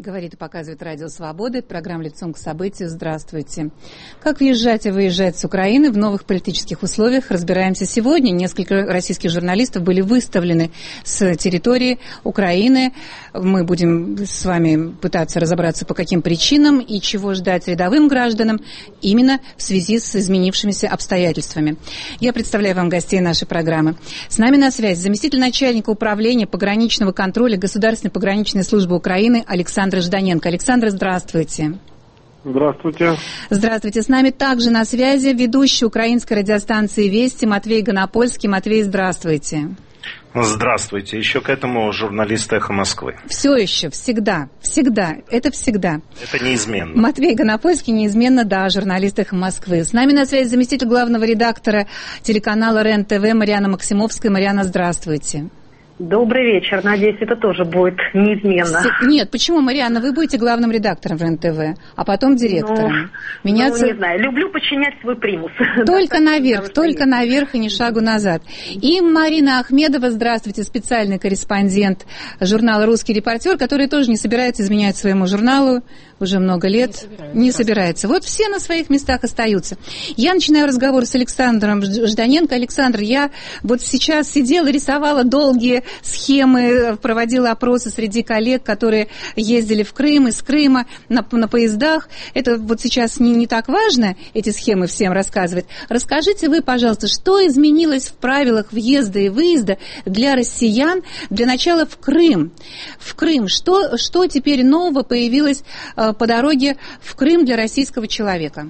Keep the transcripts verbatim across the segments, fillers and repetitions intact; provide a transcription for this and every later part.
Говорит и показывает Радио Свобода. Это программа «Лицом к событию». Здравствуйте. Как въезжать и выезжать с Украины в новых политических условиях, разбираемся сегодня. Несколько российских журналистов были выставлены с территории Украины. Мы будем с вами пытаться разобраться, по каким причинам и чего ждать рядовым гражданам именно в связи с изменившимися обстоятельствами. Я представляю вам гостей нашей программы. С нами на связи заместитель начальника управления пограничного контроля Государственной пограничной службы Украины Александр Жданенко. Александр, здравствуйте. Здравствуйте. Здравствуйте. С нами также на связи ведущий украинской радиостанции «Вести» Матвей Гонопольский. Матвей, здравствуйте. Здравствуйте. Еще к этому журналист «Эхо Москвы». Все еще, всегда, всегда, это всегда. Это неизменно. Матвей Гонопольский неизменно, да, журналист «Эхо Москвы». С нами на связи заместитель главного редактора телеканала РЕН-ТВ Марьяна Максимовская. Марьяна, здравствуйте. Добрый вечер. Надеюсь, это тоже будет неизменно. Нет, почему, Марьяна? Вы будете главным редактором РЕН-ТВ, а потом директором. Ну, Меняться... ну, не знаю. Люблю подчинять свой примус. Только наверх, только наверх и ни шагу назад. И Марина Ахмедова, здравствуйте, специальный корреспондент журнала «Русский репортер», который тоже не собирается изменять своему журналу уже много лет. Не собирается. Не собирается. Вот все на своих местах остаются. Я начинаю разговор с Александром Жданенко. Александр, я вот сейчас сидела, рисовала долгие схемы, проводила опросы среди коллег, которые ездили в Крым, из Крыма на, на поездах. Это вот сейчас не, не так важно, эти схемы всем рассказывать. Расскажите вы, пожалуйста, что изменилось в правилах въезда и выезда для россиян, для начала в Крым? В Крым. Что, что теперь нового появилось э, по дороге в Крым для российского человека?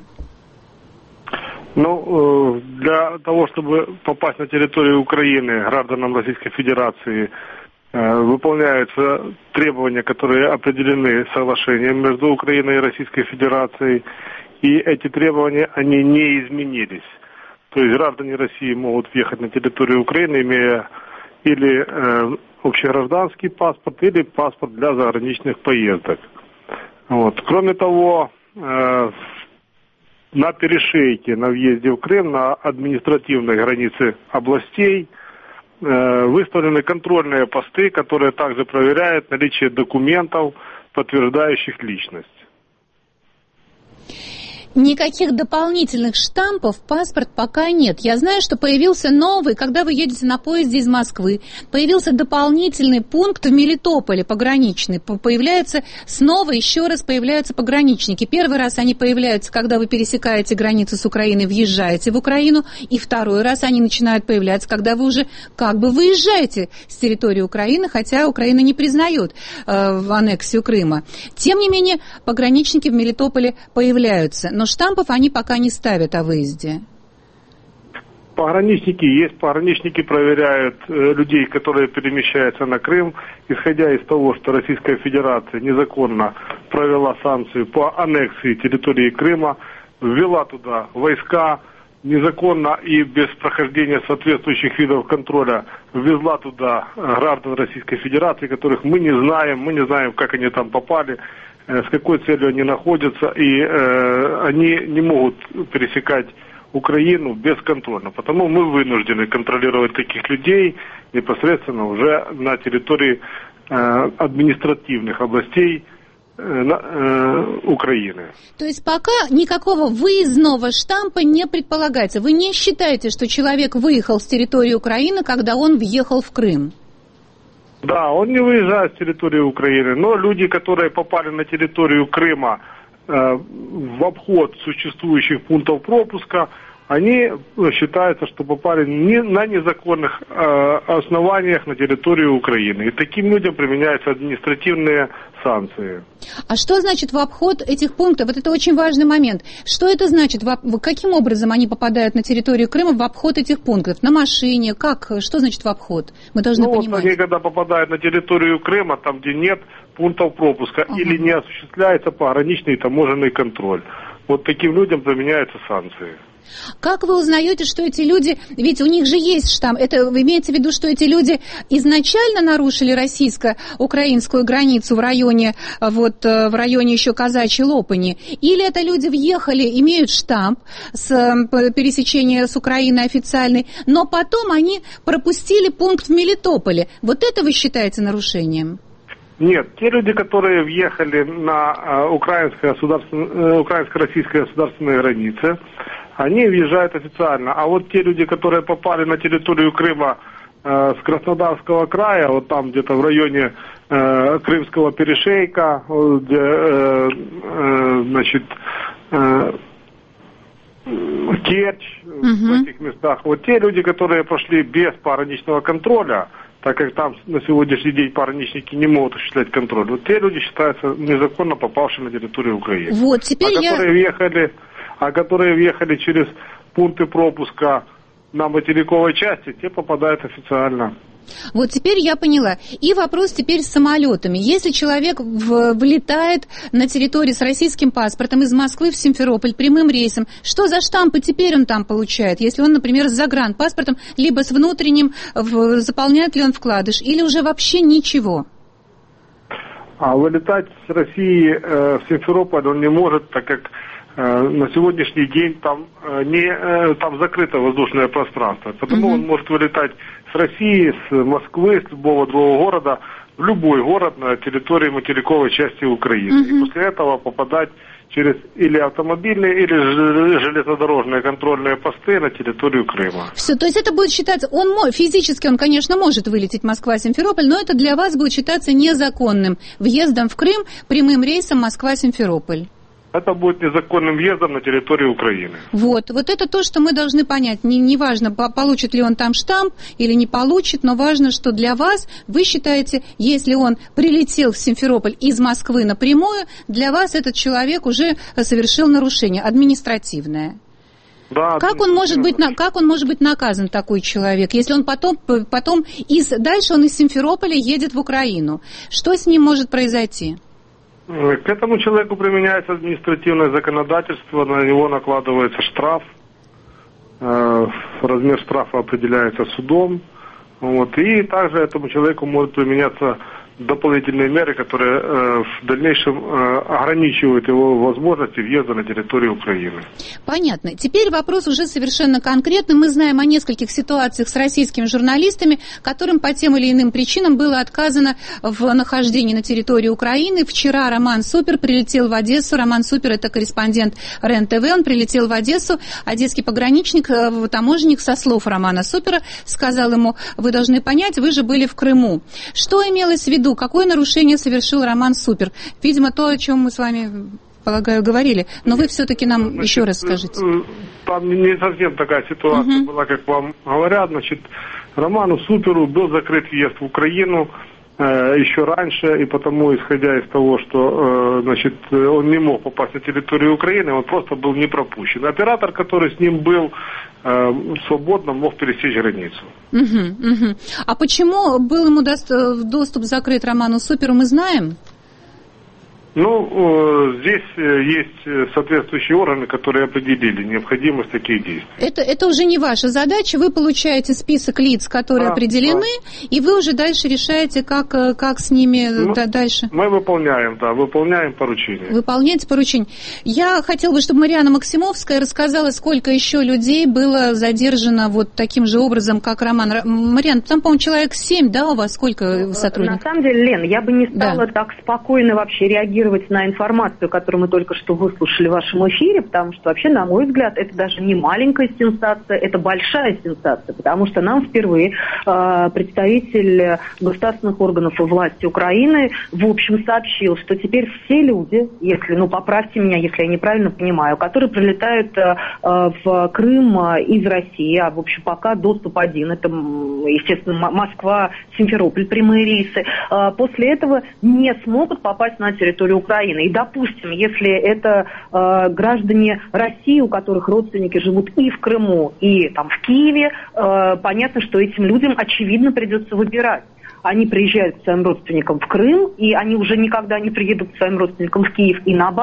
Ну, для того, чтобы попасть на территорию Украины гражданам Российской Федерации, выполняются требования, которые определены соглашением между Украиной и Российской Федерацией, и эти требования, они не изменились. То есть граждане России могут въехать на территорию Украины, имея или общегражданский паспорт, или паспорт для заграничных поездок. Вот. Кроме того, на перешейке, на въезде в Крым, на административной границе областей э, выставлены контрольные посты, которые также проверяют наличие документов, подтверждающих личность. Никаких дополнительных штампов в паспорт пока нет. Я знаю, что появился новый, когда вы едете на поезде из Москвы, появился дополнительный пункт в Мелитополе, пограничный. Появляются снова, еще раз появляются пограничники. Первый раз они появляются, когда вы пересекаете границу с Украиной, въезжаете в Украину, и второй раз они начинают появляться, когда вы уже как бы выезжаете с территории Украины, хотя Украина не признает э, аннексию Крыма. Тем не менее, пограничники в Мелитополе появляются. Но штампов они пока не ставят о выезде. Пограничники есть. Пограничники проверяют э, людей, которые перемещаются на Крым, исходя из того, что Российская Федерация незаконно провела санкции по аннексии территории Крыма, ввела туда войска, незаконно и без прохождения соответствующих видов контроля ввезла туда граждан Российской Федерации, которых мы не знаем, мы не знаем, как они там попали, с какой целью они находятся, и э, они не могут пересекать Украину бесконтрольно. Потому мы вынуждены контролировать таких людей непосредственно уже на территории э, административных областей э, э, Украины. То есть пока никакого выездного штампа не предполагается. Вы не считаете, что человек выехал с территории Украины, когда он въехал в Крым? Да, он не выезжает с территории Украины, но люди, которые попали на территорию Крыма э, в обход существующих пунктов пропуска, они считаются, что попали не, на незаконных э, основаниях на территорию Украины. И таким людям применяются административные санкции. А что значит в обход этих пунктов? Вот это очень важный момент. Что это значит? В, каким образом они попадают на территорию Крыма в обход этих пунктов? На машине? Как? Что значит в обход? Мы должны ну, понимать. Вот они, когда попадают на территорию Крыма, там, где нет пунктов пропуска, ага. или не осуществляется пограничный таможенный контроль. Вот таким людям применяются санкции. Как вы узнаете, что эти люди, ведь у них же есть штамп, это вы имеете в виду, что эти люди изначально нарушили российско-украинскую границу в районе, вот, в районе еще Казачьей Лопани, или это люди въехали, имеют штамп с пересечения с Украиной официальной, но потом они пропустили пункт в Мелитополе. Вот это вы считаете нарушением? Нет, те люди, которые въехали на украинско-российской государственной границе, они въезжают официально. А вот те люди, которые попали на территорию Крыма э, с Краснодарского края, вот там где-то в районе э, Крымского перешейка, где, э, э, значит, э, Керчь, угу. в этих местах, вот те люди, которые прошли без пограничного контроля, так как там на сегодняшний день пограничники не могут осуществлять контроль, вот те люди считаются незаконно попавшими на территорию Украины. Вот, теперь а я... которые въехали, а которые въехали через пункты пропуска на материковой части, те попадают официально. Вот теперь я поняла. И вопрос теперь с самолетами. Если человек в, влетает на территорию с российским паспортом из Москвы в Симферополь прямым рейсом, что за штампы теперь он там получает? Если он, например, с загранпаспортом, либо с внутренним, в, заполняет ли он вкладыш, или уже вообще ничего? А вылетать с России э, в Симферополь он не может, так как э, на сегодняшний день там, э, не, э, там закрыто воздушное пространство. Потому mm-hmm. он может вылетать с России, с Москвы, с любого другого города, в любой город на территории материковой части Украины. Mm-hmm. И после этого попадать через или автомобильные, или железнодорожные контрольные посты на территорию Крыма. Все, то есть это будет считаться, он физически, он, конечно, может вылететь Москва-Симферополь, но это для вас будет считаться незаконным въездом в Крым прямым рейсом Москва-Симферополь. Это будет незаконным въездом на территорию Украины. Вот, вот это то, что мы должны понять. Не, не важно, получит ли он там штамп или не получит, но важно, что для вас, вы считаете, если он прилетел в Симферополь из Москвы напрямую, для вас этот человек уже совершил нарушение административное. Да, как он может быть, как он может быть наказан, такой человек, если он потом, потом из, дальше он из Симферополя едет в Украину? Что с ним может произойти? К этому человеку применяется административное законодательство, на него накладывается штраф, э, размер штрафа определяется судом, вот, и также этому человеку могут применяться дополнительные меры, которые э, в дальнейшем э, ограничивают его возможности въезда на территорию Украины. Понятно. Теперь вопрос уже совершенно конкретный. Мы знаем о нескольких ситуациях с российскими журналистами, которым по тем или иным причинам было отказано в нахождении на территории Украины. Вчера Роман Супер прилетел в Одессу. Роман Супер – это корреспондент РЕН-ТВ. Он прилетел в Одессу. Одесский пограничник, таможенник, со слов Романа Супера, сказал ему: вы должны понять, вы же были в Крыму. Что имелось в виду? Какое нарушение совершил Роман Супер? Видимо, то, о чем мы с вами, полагаю, говорили. Но вы все-таки нам значит, еще раз скажите. Там не совсем такая ситуация угу. была, как вам говорят. Значит, Роману Суперу был закрыт въезд в Украину э, еще раньше, и потому, исходя из того, что э, значит, он не мог попасть на территорию Украины, он просто был не пропущен. Оператор, который с ним был, э, свободно мог пересечь границу. Угу, угу. А почему был ему доступ закрыт Роману Суперу, мы знаем? Ну, здесь есть соответствующие органы, которые определили необходимость таких действий. Это, это уже не ваша задача. Вы получаете список лиц, которые да, определены, да. и вы уже дальше решаете, как, как с ними ну, дальше. Мы выполняем, да, выполняем поручения. Выполняете поручения. Я хотела бы, чтобы Марьяна Максимовская рассказала, сколько еще людей было задержано вот таким же образом, как Роман. Марьяна, там, по-моему, человек семь, да, у вас сколько сотрудников? На самом деле, Лен, я бы не стала да. так спокойно вообще реагировать на информацию, которую мы только что выслушали в вашем эфире, потому что вообще, на мой взгляд, это даже не маленькая сенсация, это большая сенсация, потому что нам впервые э, представитель государственных органов и власти Украины в общем сообщил, что теперь все люди, если, ну поправьте меня, если я неправильно понимаю, которые прилетают э, в Крым из России, а в общем пока доступ один, это, естественно, Москва, Симферополь, прямые рейсы, э, после этого не смогут попасть на территорию Украины. И, допустим, если это э, граждане России, у которых родственники живут и в Крыму, и там в Киеве, э, понятно, что этим людям, очевидно, придется выбирать. Они приезжают к своим родственникам в Крым, и они уже никогда не приедут к своим родственникам в Киев, и наоборот.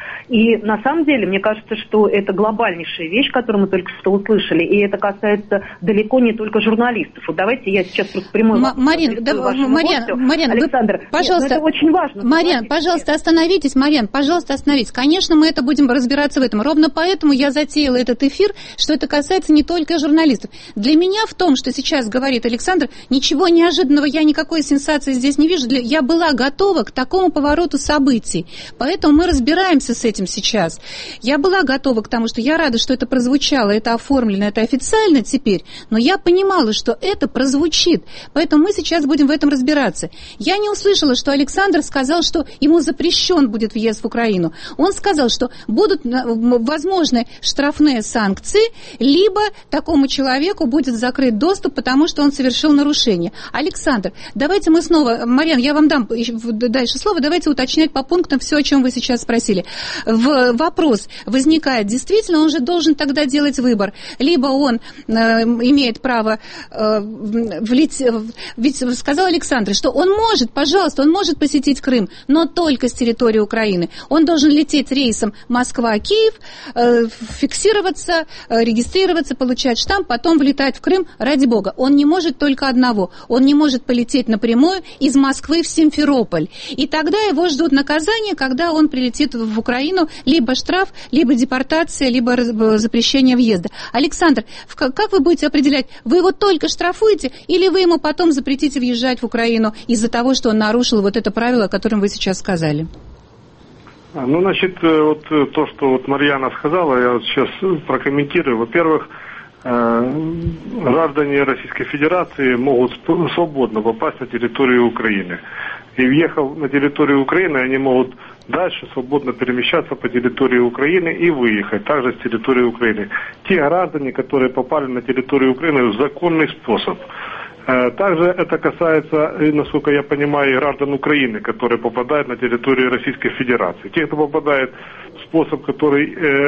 И на самом деле, мне кажется, что это глобальнейшая вещь, которую мы только что услышали, и это касается далеко не только журналистов. Вот давайте я сейчас просто прямой М- Марин, да, Марьян, Марьян, Александр, вы, пожалуйста, нет, это очень важно. Марьян, пожалуйста, остановитесь, Марьян, пожалуйста, остановитесь. Конечно, мы это будем разбираться в этом. Ровно поэтому я затеяла этот эфир, что это касается не только журналистов. Для меня в том, что сейчас говорит Александр, ничего неожиданного, я никакой сенсации здесь не вижу. Для... Я была готова к такому повороту событий. Поэтому мы разбираемся с этим сейчас. Я была готова к тому, что я рада, что это прозвучало, это оформлено, это официально теперь, но я понимала, что это прозвучит. Поэтому мы сейчас будем в этом разбираться. Я не услышала, что Александр сказал, что ему запрещен будет въезд в Украину. Он сказал, что будут возможны штрафные санкции, либо такому человеку будет закрыт доступ, потому что он совершил нарушение. Александр, давайте мы снова, Марьян, я вам дам дальше слово, давайте уточнять по пунктам все, о чем вы сейчас спросили. В вопрос возникает, действительно, он же должен тогда делать выбор. Либо он э, имеет право э, влить, ведь сказал Александр, что он может, пожалуйста, он может посетить Крым, но только с территории Украины. Он должен лететь рейсом Москва-Киев, э, фиксироваться, э, регистрироваться, получать штамп, потом влетать в Крым, ради бога. Он не может только одного. Он не может полететь напрямую из Москвы в Симферополь. И тогда его ждут наказания, когда он прилетит в Украину, либо штраф, либо депортация, либо запрещение въезда. Александр, как вы будете определять, вы его только штрафуете, или вы ему потом запретите въезжать в Украину из-за того, что он нарушил вот это правило, о котором вы сейчас сказали? Ну, значит, вот то, что вот Марьяна сказала, я вот сейчас прокомментирую. Во-первых, граждане Российской Федерации могут свободно попасть на территорию Украины. И въехав на территорию Украины, они могут дальше свободно перемещаться по территории Украины и выехать также с территории Украины. Те граждане, которые попали на территорию Украины в законный способ. Также это касается, насколько я понимаю, и граждан Украины, которые попадают на территорию Российской Федерации. Те, кто попадает в способ, который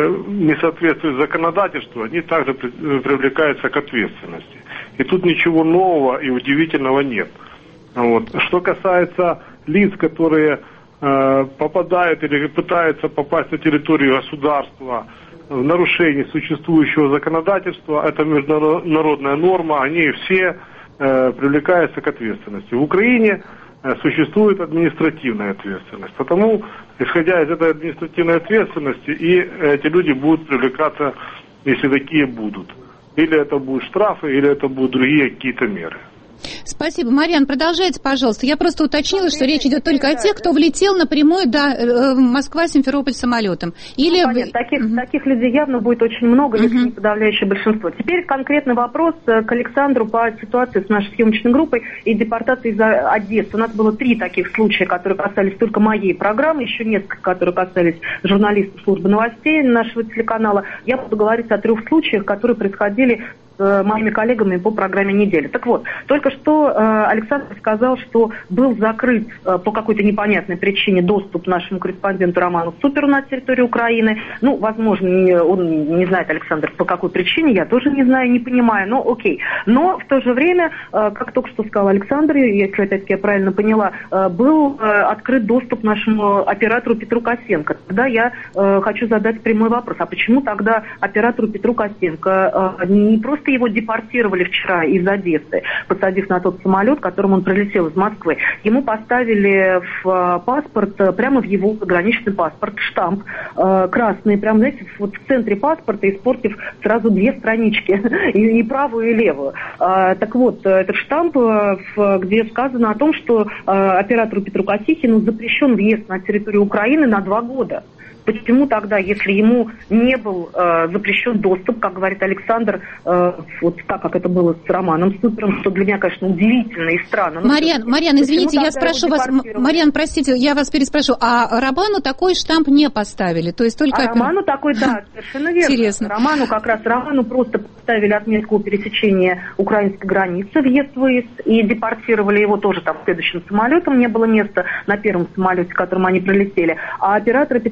не соответствует законодательству, они также привлекаются к ответственности. И тут ничего нового и удивительного нет. Вот. Что касается лиц, которые э, попадают или пытаются попасть на территорию государства в нарушении существующего законодательства, это международная норма, они все э, привлекаются к ответственности. В Украине э, существует административная ответственность. Потому, исходя из этой административной ответственности, и эти люди будут привлекаться, если такие будут. Или это будут штрафы, или это будут другие какие-то меры. Спасибо. Марьян, продолжайте, пожалуйста. Я просто уточнила, что речь идет только о тех, кто влетел напрямую до Москва-Симферополь самолетом. Или... Ну, понятно, таких, uh-huh. таких людей явно будет очень много, если uh-huh. не подавляющее большинство. Теперь конкретный вопрос к Александру по ситуации с нашей съемочной группой и депортацией из Одессы. У нас было три таких случая, которые касались только моей программы, еще несколько, которые касались журналистов службы новостей нашего телеканала. Я буду говорить о трех случаях, которые происходили с моими коллегами по программе «Неделя». Так вот, только что э, Александр сказал, что был закрыт э, по какой-то непонятной причине доступ нашему корреспонденту Роману Суперу на территорию Украины. Ну, возможно, не, он не знает, Александр, по какой причине, я тоже не знаю, не понимаю, но окей. Но в то же время, э, как только что сказал Александр, если опять-таки я правильно поняла, э, был э, открыт доступ нашему оператору Петру Косенко. Тогда я э, хочу задать прямой вопрос. А почему тогда оператору Петру Косенко э, не просто его депортировали вчера из Одессы, посадив на тот самолет, которым он прилетел из Москвы. Ему поставили в паспорт, прямо в его заграничный паспорт, штамп э, красный, прямо, знаете, вот в центре паспорта, испортив сразу две странички, и, и правую, и левую. Э, так вот, этот штамп, э, в, где сказано о том, что э, оператору Петру Косихину запрещен въезд на территорию Украины на два года. Почему тогда, если ему не был э, запрещен доступ, как говорит Александр, э, вот так, как это было с Романом Супером, что для меня, конечно, удивительно и странно. Марьян, ну, Марьян, извините, я спрошу вас, Марьян, простите, я вас переспрошу, а Роману такой штамп не поставили? То есть только... А Роману такой, да, совершенно верно. Интересно. Роману как раз, Роману просто поставили отметку пересечения украинской границы, въезд-выезд, и депортировали его тоже там следующим самолетом, не было места на первом самолете, в котором они прилетели. А оператора Петра Косенко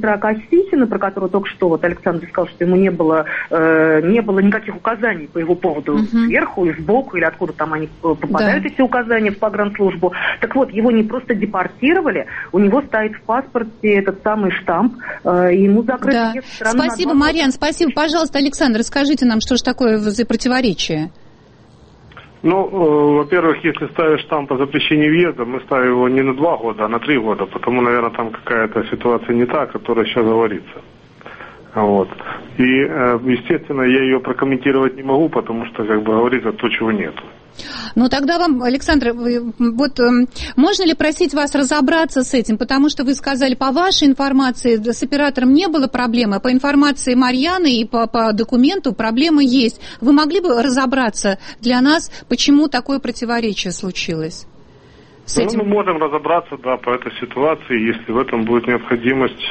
Сисина, про которого только что вот Александр сказал, что ему не было, э, не было никаких указаний по его поводу uh-huh. сверху и сбоку, или откуда там они попадают, да. эти указания в погранслужбу. Так вот, его не просто депортировали, у него стоит в паспорте этот самый штамп, э, и ему закрыт да. въезд в страну. Спасибо, Марьян, спасибо. Пожалуйста, Александр, расскажите нам, что же такое за противоречие? Ну, э, во-первых, если ставишь штамп о запрещении въезда, мы ставим его не на два года, а на три года, потому, наверное, там какая-то ситуация не та, которая сейчас говорится. Вот. И, э, естественно, я ее прокомментировать не могу, потому что, как бы, говорится то, чего нет. Ну, тогда вам, Александр, вот можно ли просить вас разобраться с этим? Потому что вы сказали, по вашей информации с оператором не было проблемы, а по информации Марьяны и по, по документу проблемы есть. Вы могли бы разобраться для нас, почему такое противоречие случилось? С ну, этим? Мы можем разобраться, да, по этой ситуации, если в этом будет необходимость,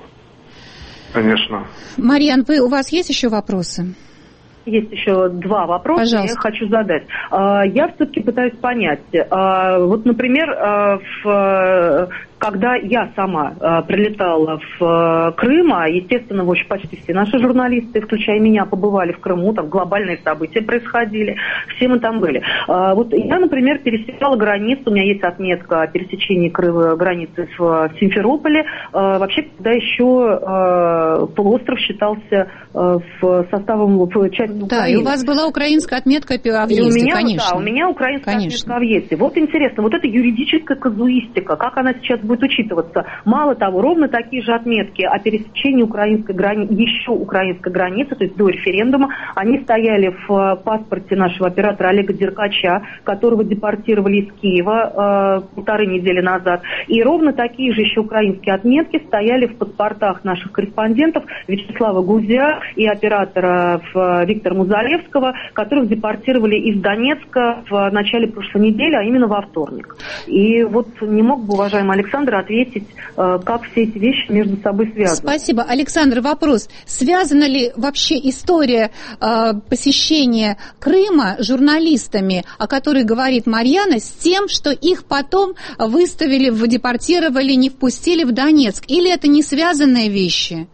конечно. Марьян, вы, у вас есть еще вопросы? Есть еще два вопроса, Пожалуйста. Я хочу задать. Я все-таки пытаюсь понять. Вот, например, в... когда я сама э, прилетала в э, Крым, а, естественно, в общем, почти все наши журналисты, включая меня, побывали в Крыму, там глобальные события происходили, все мы там были. Э, вот я, например, пересекала границу, у меня есть отметка о пересечении Крыма, границы в, в Симферополе, э, вообще, когда еще э, полуостров считался э, в составом, в части Украины. Да, и у вас была украинская отметка о въезде, и у меня, конечно. Да, у меня украинская конечно. отметка о въезде. Вот интересно, вот эта юридическая казуистика, как она сейчас будет учитываться. Мало того, ровно такие же отметки о пересечении украинской грани... еще украинской границы, то есть до референдума, они стояли в паспорте нашего оператора Олега Деркача, которого депортировали из Киева э, полторы недели назад. И ровно такие же еще украинские отметки стояли в паспортах наших корреспондентов Вячеслава Гузя и оператора в, Виктора Музалевского, которых депортировали из Донецка в начале прошлой недели, а именно во вторник. И вот не мог бы, уважаемый Александр, ответить, как все эти вещи между собой связаны. Спасибо. Александр, вопрос. Связана ли вообще история э, посещения Крыма журналистами, о которой говорит Марьяна, с тем, что их потом выставили, депортировали, не впустили в Донецк? Или это не связанные вещи?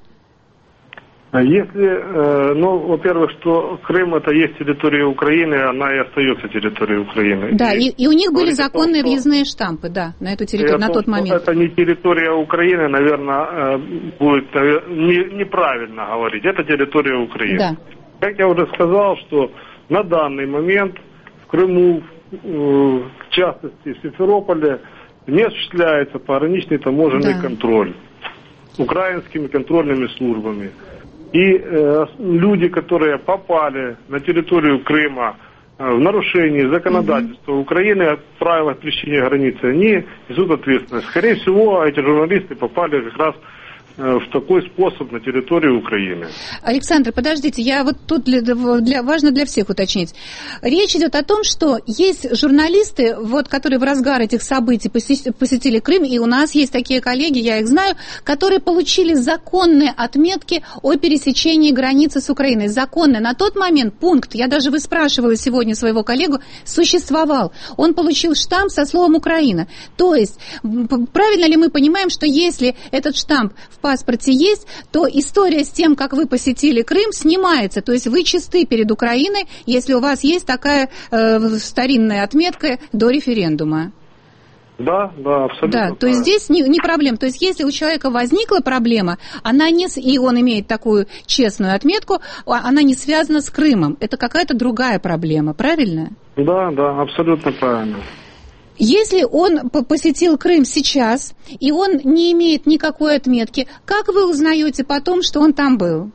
Если, ну, во-первых, что Крым это есть территория Украины, она и остается территорией Украины. Да, и, и у них были законные том, въездные штампы, да, на эту территорию, на том, тот момент. Это не территория Украины, наверное, будет не, неправильно говорить. Это территория Украины. Да. Как я уже сказал, что на данный момент в Крыму, в частности в Симферополе, не осуществляется пограничный таможенный да. контроль украинскими контрольными службами. И э, люди, которые попали на территорию Крыма э, в нарушении законодательства mm-hmm. Украины о правилах пересечения границы, они несут ответственность. Скорее всего, эти журналисты попали как раз в такой способ на территорию Украины. Александр, подождите, я вот тут для, для, важно для всех уточнить. Речь идет о том, что есть журналисты, вот, которые в разгар этих событий посетили, посетили Крым, и у нас есть такие коллеги, я их знаю, которые получили законные отметки о пересечении границы с Украиной. Законные. На тот момент пункт, я даже выспрашивала сегодня своего коллегу, существовал. Он получил штамп со словом «Украина». То есть, правильно ли мы понимаем, что если этот штамп в паспорте есть, то история с тем, как вы посетили Крым, снимается. То есть вы чисты перед Украиной, если у вас есть такая э, старинная отметка до референдума. Да, да, абсолютно. Да, то есть здесь не, не проблема. То есть если у человека возникла проблема, она не, и он имеет такую честную отметку, она не связана с Крымом. Это какая-то другая проблема, правильно? Да, да, абсолютно правильно. Если он посетил Крым сейчас, и он не имеет никакой отметки, как вы узнаете потом, что он там был?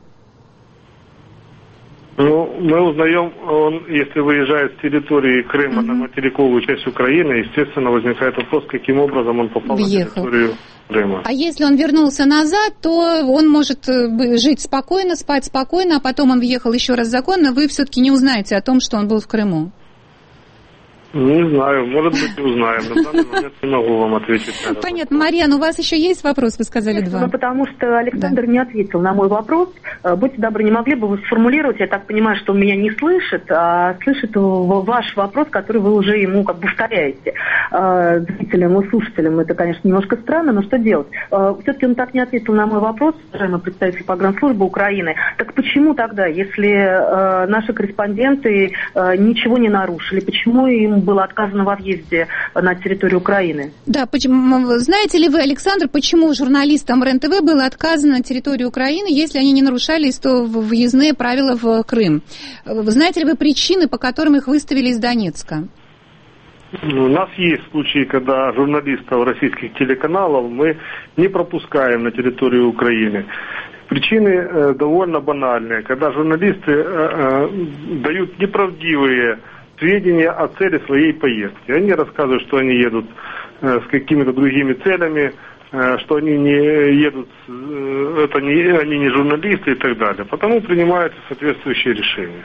Ну, мы узнаем, он, если выезжает с территории Крыма mm-hmm. на материковую часть Украины, естественно, возникает вопрос, каким образом он попал Въехал. на территорию Крыма. А если он вернулся назад, то он может жить спокойно, спать спокойно, а потом он въехал еще раз законно, вы все-таки не узнаете о том, что он был в Крыму. Не знаю, может быть, узнаем. На данный момент не могу вам ответить. Наверное. Понятно. Марьяна, у вас еще есть вопрос? Вы сказали Нет, два. Ну, потому что Александр да. не ответил на мой вопрос. Будьте добры, не могли бы вы сформулировать? Я так понимаю, что он меня не слышит, а слышит ваш вопрос, который вы уже ему как бы повторяете. Зрителям и слушателям это, конечно, немножко странно, но что делать? Все-таки он так не ответил на мой вопрос, уважаемый представитель погранслужбы Украины. Так почему тогда, если наши корреспонденты ничего не нарушили, почему им было отказано в въезде на территорию Украины? Да, почему, знаете ли вы, Александр, почему журналистам РЕН-ТВ было отказано на территории Украины, если они не нарушали въездные правила в Крым? Знаете ли вы причины, по которым их выставили из Донецка? У нас есть случаи, когда журналистов российских телеканалов мы не пропускаем на территорию Украины. Причины э, довольно банальные. Когда журналисты э, э, дают неправдивые сведения о цели своей поездки. Они рассказывают, что они едут э, с какими-то другими целями, э, что они не едут, э, это не, они не журналисты и так далее. Потому принимаются соответствующие решения.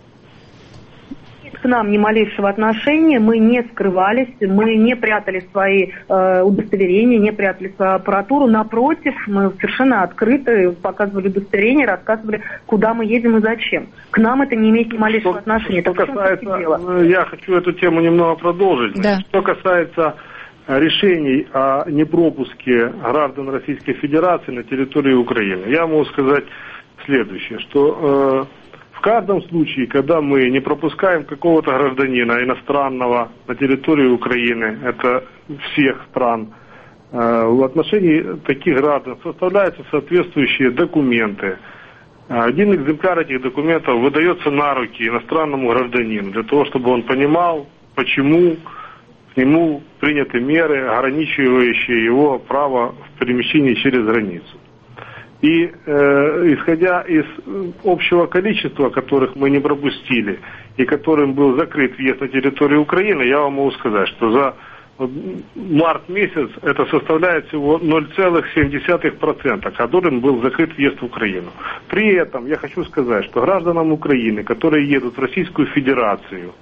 К нам ни малейшего отношения, мы не скрывались, мы не прятали свои э, удостоверения, не прятали свою аппаратуру. Напротив, мы совершенно открыто показывали удостоверения, рассказывали, куда мы едем и зачем. К нам это не имеет ни малейшего что, отношения. Что касается, я хочу эту тему немного продолжить. Да. Что касается решений о непропуске граждан Российской Федерации на территорию Украины, я могу сказать следующее, что э, в каждом случае, когда мы не пропускаем какого-то гражданина иностранного на территорию Украины, это всех стран, в отношении таких граждан составляются соответствующие документы. Один экземпляр этих документов выдается на руки иностранному гражданину, для того, чтобы он понимал, почему к нему приняты меры, ограничивающие его право в перемещении через границу. И э, исходя из общего количества, которых мы не пропустили, и которым был закрыт въезд на территорию Украины, я вам могу сказать, что за март месяц это составляет всего ноль целых семь десятых процента, которым был закрыт въезд в Украину. При этом я хочу сказать, что гражданам Украины, которые едут в Российскую Федерацию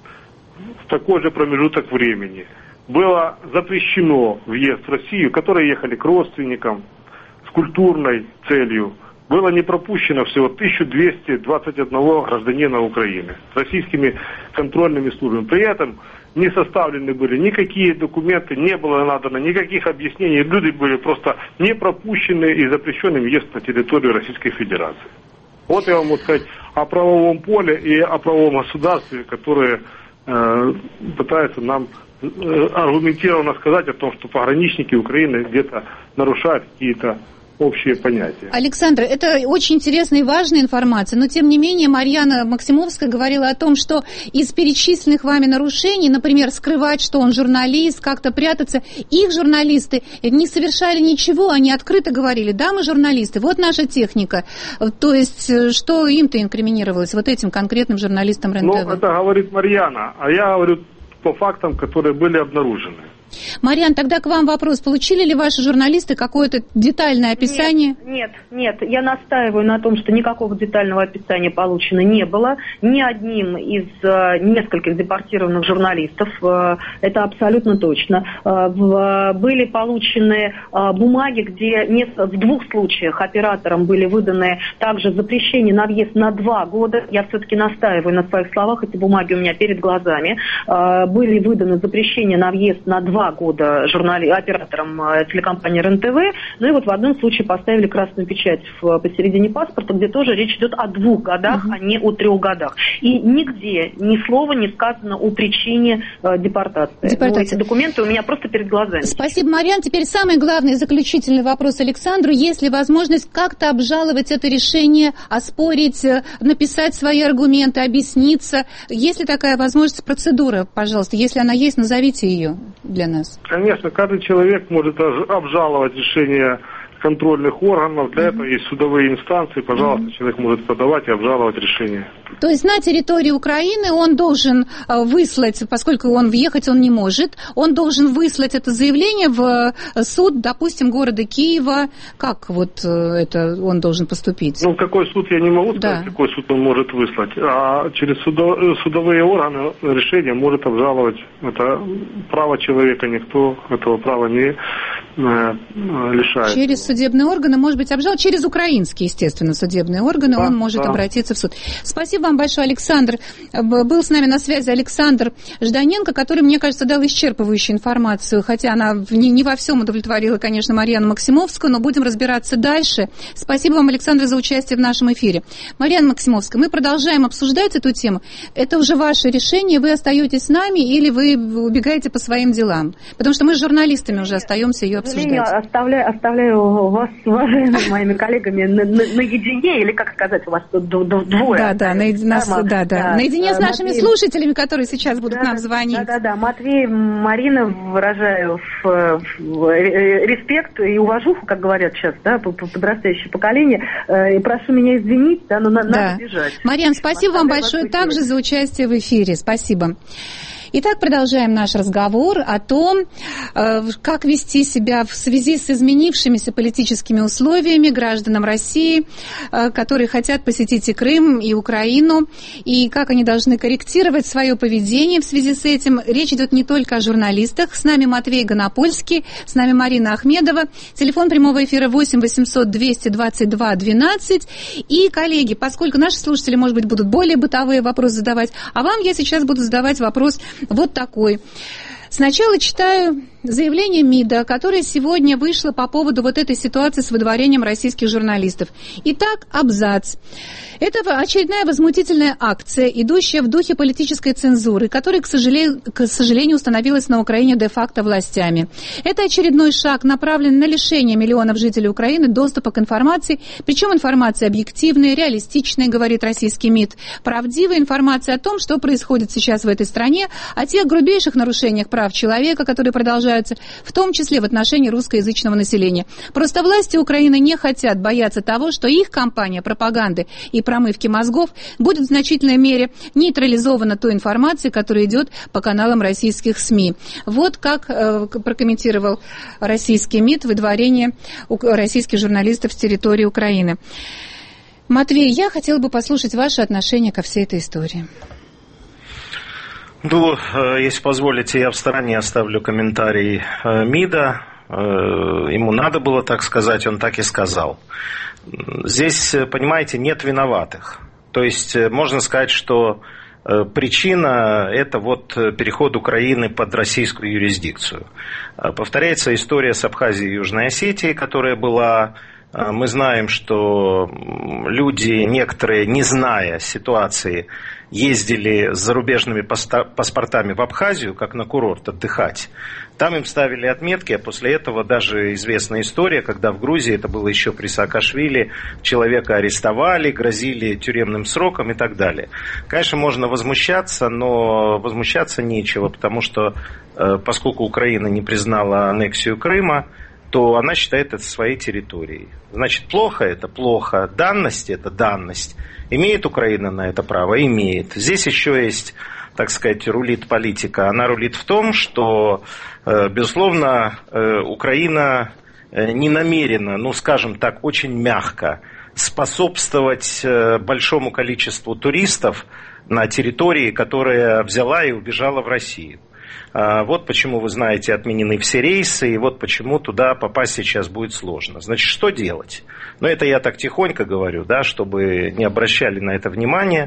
в такой же промежуток времени, было запрещено въезд в Россию, которые ехали к родственникам, культурной целью, было не пропущено всего тысяча двести двадцать один гражданина Украины с российскими контрольными службами. При этом не составлены были никакие документы, не было надано никаких объяснений. Люди были просто не пропущены и запрещены въезд на территорию Российской Федерации. Вот я вам могу сказать о правовом поле и о правовом государстве, которое э, пытается нам э, аргументированно сказать о том, что пограничники Украины где-то нарушают какие-то общие понятия. Александр, это очень интересная и важная информация, но тем не менее Марьяна Максимовская говорила о том, что из перечисленных вами нарушений, например, скрывать, что он журналист, как-то прятаться, их журналисты не совершали ничего, они открыто говорили, да, мы журналисты, вот наша техника. То есть, что им-то инкриминировалось, вот этим конкретным журналистам РЕН-ТВ? Ну, это говорит Марьяна, а я говорю по фактам, которые были обнаружены. Марьян, тогда к вам вопрос. Получили ли ваши журналисты какое-то детальное описание? Нет, нет, нет. Я настаиваю на том, что никакого детального описания получено не было. Ни одним из э, нескольких депортированных журналистов. Э, это абсолютно точно. Э, в, были получены э, бумаги, где не, в двух случаях операторам были выданы также запрещения на въезд на два года. Я все-таки настаиваю на своих словах. Эти бумаги у меня перед глазами. Э, были выданы запрещения на въезд на два года журнали... оператором телекомпании РЕН-ТВ, ну и вот в одном случае поставили красную печать в... посередине паспорта, где тоже речь идет о двух годах, uh-huh. а не о трех годах. И нигде ни слова не сказано о причине э, депортации. депортации. Ну, эти документы у меня просто перед глазами. Спасибо, Марьян. Теперь самый главный заключительный вопрос Александру. Есть ли возможность как-то обжаловать это решение, оспорить, написать свои аргументы, объясниться? Есть ли такая возможность, процедура, пожалуйста? Если она есть, назовите ее для нас. Конечно, каждый человек может обжаловать решение контрольных органов. Для mm-hmm. этого есть судовые инстанции. Пожалуйста, mm-hmm. человек может подавать и обжаловать решение. То есть на территории Украины он должен выслать, поскольку он въехать он не может, он должен выслать это заявление в суд, допустим, города Киева. Как вот это он должен поступить? Ну, какой суд я не могу сказать, да. Какой суд он может выслать. А через судо, судовые органы решение может обжаловать. Это право человека, никто этого права не э, лишает. Через судебные органы, может быть, обжаловать, через украинские, естественно, судебные органы, да, он может да. обратиться в суд. Спасибо вам большое, Александр. Был с нами на связи Александр Жданенко, который, мне кажется, дал исчерпывающую информацию, хотя она не, не во всем удовлетворила, конечно, Марьяну Максимовскую, но будем разбираться дальше. Спасибо вам, Александр, за участие в нашем эфире. Марьяна Максимовская, мы продолжаем обсуждать эту тему. Это уже ваше решение, вы остаетесь с нами или вы убегаете по своим делам? Потому что мы с журналистами уже остаемся ее обсуждать. Я оставляю, оставляю вас с уважаемыми моими коллегами на, на, наедине, или как сказать, у вас тут двое. Да, да, наедине, нас, да, да, да. наедине с нашими Матвей, слушателями, которые сейчас будут да, нам звонить. Да, да, да. Матвей, Марина, выражаю в, в респект и уважуху, как говорят сейчас, да, подрастающее поколение. И прошу меня извинить, да, но надо да. бежать. Марьян, спасибо вам большое также за участие в эфире. Спасибо. Итак, продолжаем наш разговор о том, как вести себя в связи с изменившимися политическими условиями гражданам России, которые хотят посетить и Крым, и Украину, и как они должны корректировать свое поведение в связи с этим. Речь идет не только о журналистах. С нами Матвей Гонопольский, с нами Марина Ахмедова. Телефон прямого эфира восемь восемьсот двести двадцать два двенадцать. И, коллеги, поскольку наши слушатели, может быть, будут более бытовые вопросы задавать, а вам я сейчас буду задавать вопрос вот такой. Сначала читаю заявление МИДа, которое сегодня вышло по поводу вот этой ситуации с выдворением российских журналистов. Итак, абзац. Это очередная возмутительная акция, идущая в духе политической цензуры, которая, к сожалению, к сожалению, установилась на Украине де-факто властями. Это очередной шаг, направленный на лишение миллионов жителей Украины доступа к информации, причем информация объективная, реалистичная, говорит российский МИД, правдивая информация о том, что происходит сейчас в этой стране, о тех грубейших нарушениях прав человека, которые продолжаются, в том числе в отношении русскоязычного населения. Просто власти Украины не хотят бояться того, что их кампания пропаганды и промывки мозгов будет в значительной мере нейтрализована той информацией, которая идет по каналам российских СМИ. Вот как э, прокомментировал российский МИД выдворение российских журналистов с территории Украины. Матвей, я хотела бы послушать ваше отношение ко всей этой истории. Ну, если позволите, я в стороне оставлю комментарий МИДа. Ему надо было так сказать, он так и сказал. Здесь, понимаете, нет виноватых. То есть можно сказать, что причина – это вот переход Украины под российскую юрисдикцию. Повторяется история с Абхазией и Южной Осетией, которая была. Мы знаем, что люди, некоторые, не зная ситуации, ездили с зарубежными паспортами в Абхазию, как на курорт, отдыхать. Там им ставили отметки, а после этого даже известная история, когда в Грузии, это было еще при Саакашвили, человека арестовали, грозили тюремным сроком и так далее. Конечно, можно возмущаться, но возмущаться нечего, потому что поскольку Украина не признала аннексию Крыма, то она считает это своей территорией. Значит, плохо это плохо, данность это данность. Имеет Украина на это право? Имеет. Здесь еще есть, так сказать, рулит политика. Она рулит в том, что, безусловно, Украина не намерена, ну, скажем так, очень мягко способствовать большому количеству туристов на территории, которая взяла и убежала в Россию. Вот почему, вы знаете, отменены все рейсы, и вот почему туда попасть сейчас будет сложно. Значит, что делать? Ну, это я так тихонько говорю, да, чтобы не обращали на это внимания.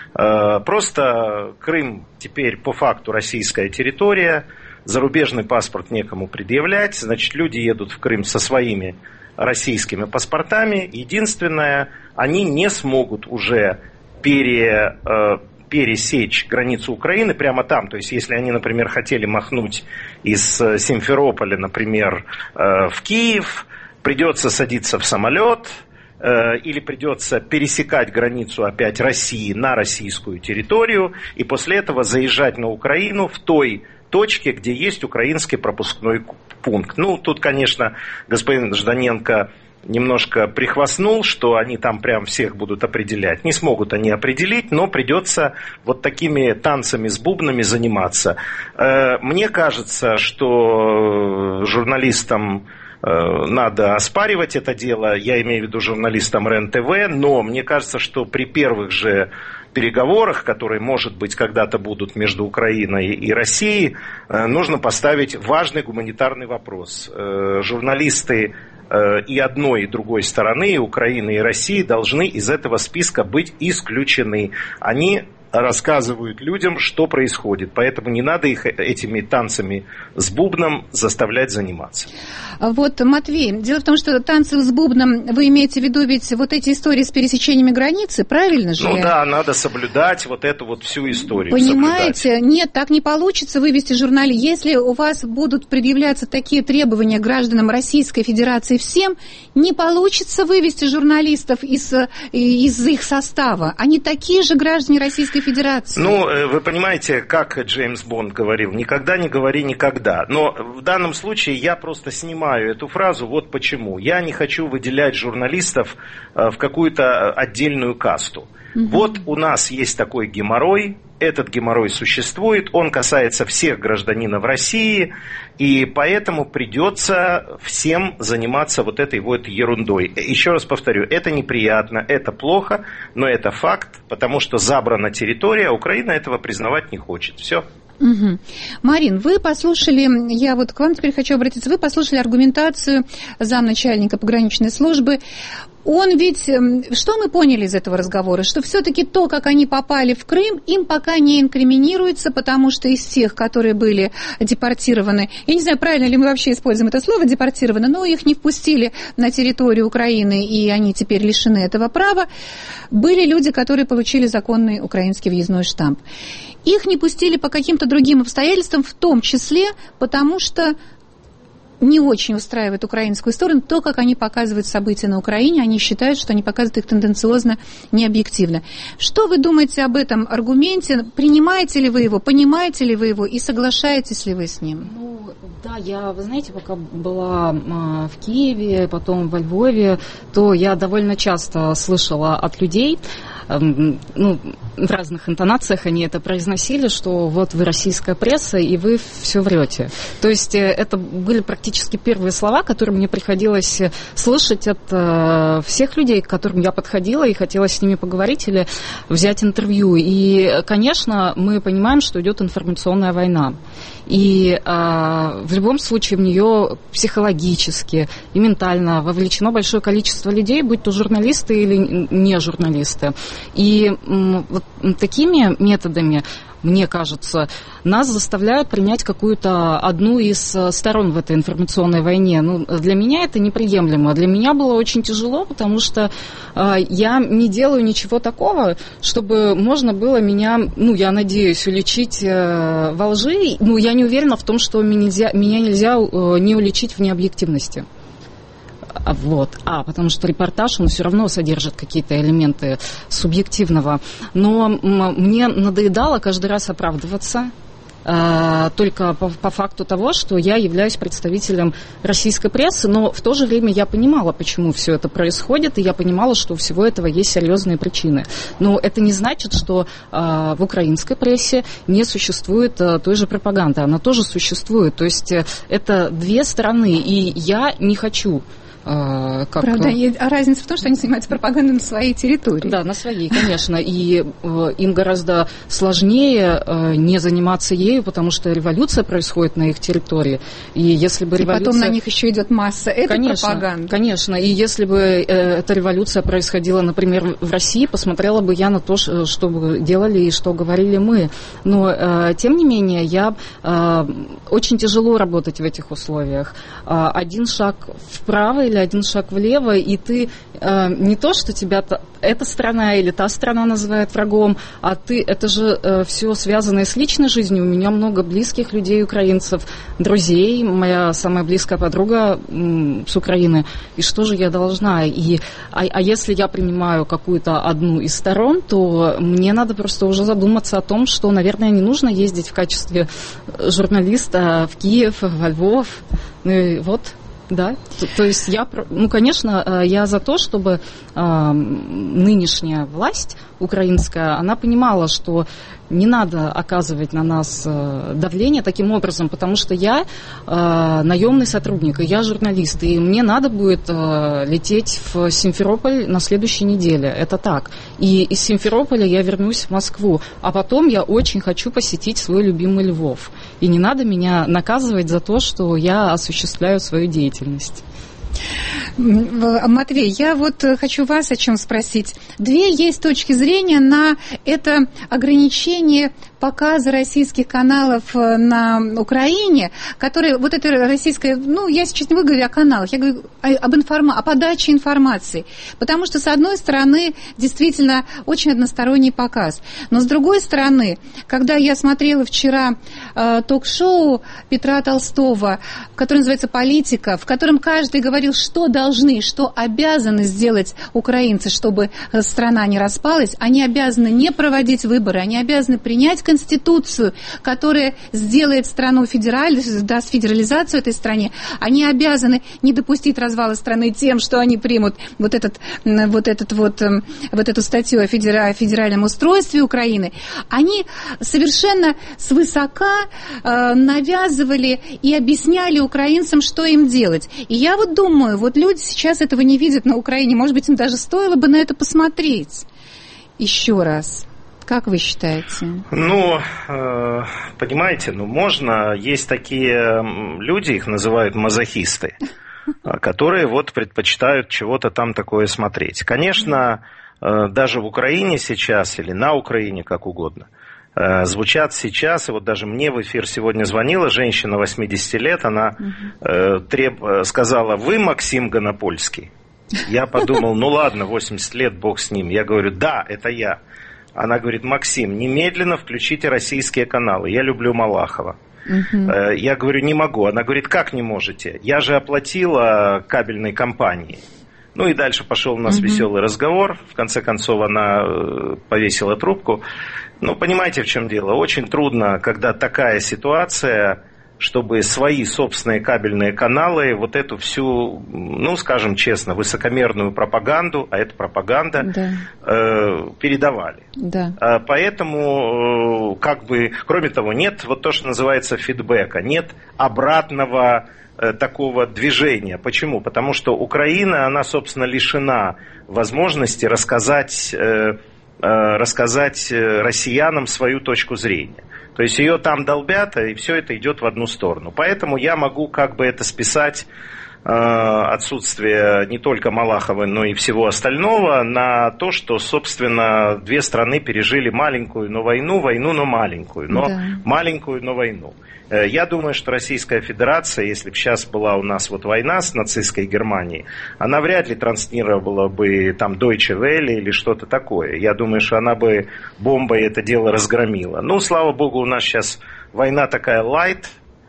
Просто Крым теперь по факту российская территория, зарубежный паспорт некому предъявлять, значит, люди едут в Крым со своими российскими паспортами. Единственное, они не смогут уже пере... пересечь границу Украины прямо там. То есть, если они, например, хотели махнуть из Симферополя, например, в Киев, придется садиться в самолет или придется пересекать границу опять России на российскую территорию и после этого заезжать на Украину в той точке, где есть украинский пропускной пункт. Ну, тут, конечно, господин Жданенко немножко прихвастнул, что они там прям всех будут определять. Не смогут они определить, но придется вот такими танцами с бубнами заниматься. Мне кажется, что журналистам надо оспаривать это дело, я имею в виду журналистам РЕН-ТВ, но мне кажется, что при первых же переговорах, которые, может быть, когда-то будут между Украиной и Россией, нужно поставить важный гуманитарный вопрос. Журналисты и одной, и другой стороны, и Украины, и России, должны из этого списка быть исключены. Они рассказывают людям, что происходит. Поэтому не надо их этими танцами с бубном заставлять заниматься. Вот, Матвей, дело в том, что танцы с бубном, вы имеете в виду ведь вот эти истории с пересечениями границы, правильно же? Ну да, надо соблюдать вот эту вот всю историю. Понимаете, соблюдать. Нет, так не получится вывести журналист. Если у вас будут предъявляться такие требования гражданам Российской Федерации всем, не получится вывести журналистов из, из их состава. Они такие же граждане Российской Федерации. Ну, вы понимаете, как Джеймс Бонд говорил, никогда не говори никогда. Но в данном случае я просто снимаю эту фразу, вот почему. Я не хочу выделять журналистов в какую-то отдельную касту. Угу. Вот у нас есть такой геморрой, этот геморрой существует, он касается всех гражданинов России, и поэтому придется всем заниматься вот этой вот ерундой. Еще раз повторю, это неприятно, это плохо, но это факт, потому что забрана территория, а Украина этого признавать не хочет. Все. Угу. Марин, вы послушали, я вот к вам теперь хочу обратиться, вы послушали аргументацию замначальника пограничной службы. Он ведь, что мы поняли из этого разговора, что все-таки то, как они попали в Крым, им пока не инкриминируется, потому что из всех, которые были депортированы, я не знаю, правильно ли мы вообще используем это слово депортированы, но их не впустили на территорию Украины, и они теперь лишены этого права, были люди, которые получили законный украинский въездной штамп. Их не пустили по каким-то другим обстоятельствам, в том числе потому, что не очень устраивает украинскую сторону то, как они показывают события на Украине. Они считают, что они показывают их тенденциозно, необъективно. Что вы думаете об этом аргументе? Принимаете ли вы его, понимаете ли вы его и соглашаетесь ли вы с ним? Ну, да, я, вы знаете, пока была в Киеве, потом во Львове, то я довольно часто слышала от людей, ну, в разных интонациях они это произносили, что вот вы российская пресса, и вы все врете. То есть это были практически первые слова, которые мне приходилось слышать от э, всех людей, к которым я подходила и хотела с ними поговорить или взять интервью. И, конечно, мы понимаем, что идет информационная война. И э, в любом случае в нее психологически и ментально вовлечено большое количество людей, будь то журналисты или не журналисты. И э, вот такими методами, мне кажется, нас заставляют принять какую-то одну из сторон в этой информационной войне. Ну, для меня это неприемлемо. Для меня было очень тяжело, потому что э, я не делаю ничего такого, чтобы можно было меня, ну, я надеюсь, уличить э, во лжи. Ну, я не уверена в том, что меня нельзя, меня нельзя э, не уличить в необъективности. Вот. А, потому что репортаж, он все равно содержит какие-то элементы субъективного. Но мне надоедало каждый раз оправдываться э, только по, по факту того, что я являюсь представителем российской прессы, но в то же время я понимала, почему все это происходит, и я понимала, что у всего этого есть серьезные причины. Но это не значит, что э, в украинской прессе не существует э, той же пропаганды. Она тоже существует. То есть э, это две стороны, и я не хочу... Как... Правда, а разница в том, что они занимаются пропагандой на своей территории. Да, на своей, конечно. И э, им гораздо сложнее э, не заниматься ею, потому что революция происходит на их территории. И если бы революция... И потом на них еще идет масса этой конечно, пропаганды. Конечно. И если бы э, эта революция происходила, например, в России, посмотрела бы я на то, что делали и что говорили мы. Но, э, тем не менее, я э, очень тяжело работать в этих условиях. Э, один шаг вправо или один шаг влево, и ты э, не то, что тебя та, эта страна или та страна называет врагом, а ты, это же э, все связано с личной жизнью. У меня много близких людей, украинцев, друзей, моя самая близкая подруга м, с Украины. И что же я должна? И, а, а если я принимаю какую-то одну из сторон, то мне надо просто уже задуматься о том, что, наверное, не нужно ездить в качестве журналиста в Киев, во Львов. Ну и вот. Да, то, то есть я, ну, конечно, я за то, чтобы э, нынешняя власть украинская, она понимала, что не надо оказывать на нас э, давление таким образом, потому что я э, наемный сотрудник, и я журналист, и мне надо будет э, лететь в Симферополь на следующей неделе, это так. И из Симферополя я вернусь в Москву, а потом я очень хочу посетить свой любимый Львов. И не надо меня наказывать за то, что я осуществляю свою деятельность. Матвей, я вот хочу вас о чем спросить. Две есть точки зрения на это ограничение показа российских каналов на Украине, которые, вот это российское, ну, я сейчас не говорю о каналах, я говорю об информа, о подаче информации, потому что, с одной стороны, действительно, очень односторонний показ, но с другой стороны, когда я смотрела вчера э, ток-шоу Петра Толстого, которое называется «Политика», в котором каждый говорил, что должны, что обязаны сделать украинцы, чтобы страна не распалась, они обязаны не проводить выборы, они обязаны принять Конституцию, которая сделает страну федеральной, даст федерализацию этой стране. Они обязаны не допустить развала страны тем, что они примут вот, этот, вот, этот вот, вот эту статью о федеральном устройстве Украины. Они совершенно свысока навязывали и объясняли украинцам, что им делать. И я вот думаю, вот люди сейчас этого не видят на Украине, может быть, им даже стоило бы на это посмотреть еще раз. Как вы считаете? Ну, понимаете, ну можно, есть такие люди, их называют мазохисты, которые вот предпочитают чего-то там такое смотреть. Конечно, даже в Украине сейчас, или на Украине, как угодно, звучат сейчас, и вот даже мне в эфир сегодня звонила женщина восьмидесяти лет, она угу. треб... сказала: вы Максим Гонопольский? Я подумал, ну ладно, восемьдесят лет, бог с ним. Я говорю, да, это я. Она говорит: Максим, немедленно включите российские каналы, я люблю Малахова. Угу. Я говорю, не могу. Она говорит, как не можете? Я же оплатила кабельной компании. Ну и дальше пошел у нас угу. веселый разговор. В конце концов она повесила трубку. Ну, понимаете, в чем дело? Очень трудно, когда такая ситуация, чтобы свои собственные кабельные каналы вот эту всю, ну, скажем честно, высокомерную пропаганду, а это пропаганда, да. э, передавали. Да. Поэтому, как бы, кроме того, нет вот то, что называется фидбэка, нет обратного э, такого движения. Почему? Потому что Украина, она, собственно, лишена возможности рассказать... Э, рассказать россиянам свою точку зрения. То есть ее там долбят, и все это идет в одну сторону. Поэтому я могу как бы это списать, отсутствие не только Малахова, но и всего остального, на то, что, собственно, две страны пережили маленькую, но войну, войну, но маленькую, но да. маленькую, но войну. Я думаю, что Российская Федерация, если бы сейчас была у нас вот война с нацистской Германией, она вряд ли транслировала бы там Deutsche Welle или что-то такое. Я думаю, что она бы бомбой это дело разгромила. Ну, слава богу, у нас сейчас война такая light,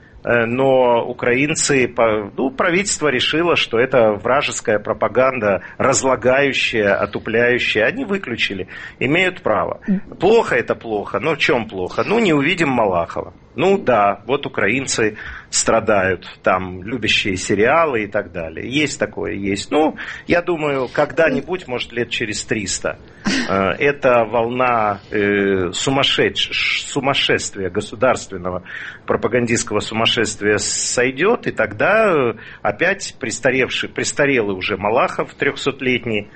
но украинцы, ну, правительство решило, что это вражеская пропаганда, разлагающая, отупляющая. Они выключили, имеют право. Плохо это плохо, но в чем плохо? Ну, не увидим Малахова. Ну да, вот украинцы страдают, там, любящие сериалы и так далее. Есть такое, есть. Ну, я думаю, когда-нибудь, может, лет через триста, э, эта волна э, сумасшедш... сумасшествия, государственного пропагандистского сумасшествия сойдет, и тогда опять престаревший, престарелый уже Малахов, трехсотлетний,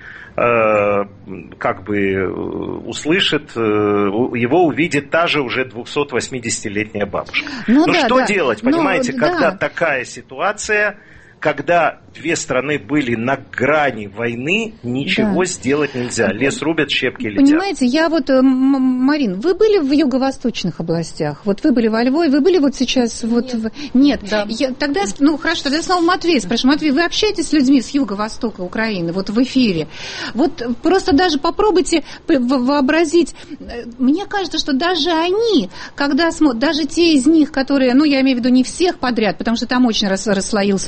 как бы услышит, его увидит та же уже двухсотвосьмидесятилетняя бабушка. Ну, ну да, что да. делать, понимаете, ну, когда да. такая ситуация, когда две страны были на грани войны, ничего да. сделать нельзя. Лес рубят, щепки летят. Понимаете, я вот, Марин, вы были в юго-восточных областях? Вот вы были во Львове, вы были вот сейчас... Нет. Вот в... Нет. Да. Я, тогда, ну хорошо, тогда снова Матвей спрашиваю. Матвей, вы общаетесь с людьми с юго-востока Украины, вот в эфире? Вот просто даже попробуйте вообразить. Мне кажется, что даже они, когда смотрят, даже те из них, которые, ну я имею в виду не всех подряд, потому что там очень расслоился народ, я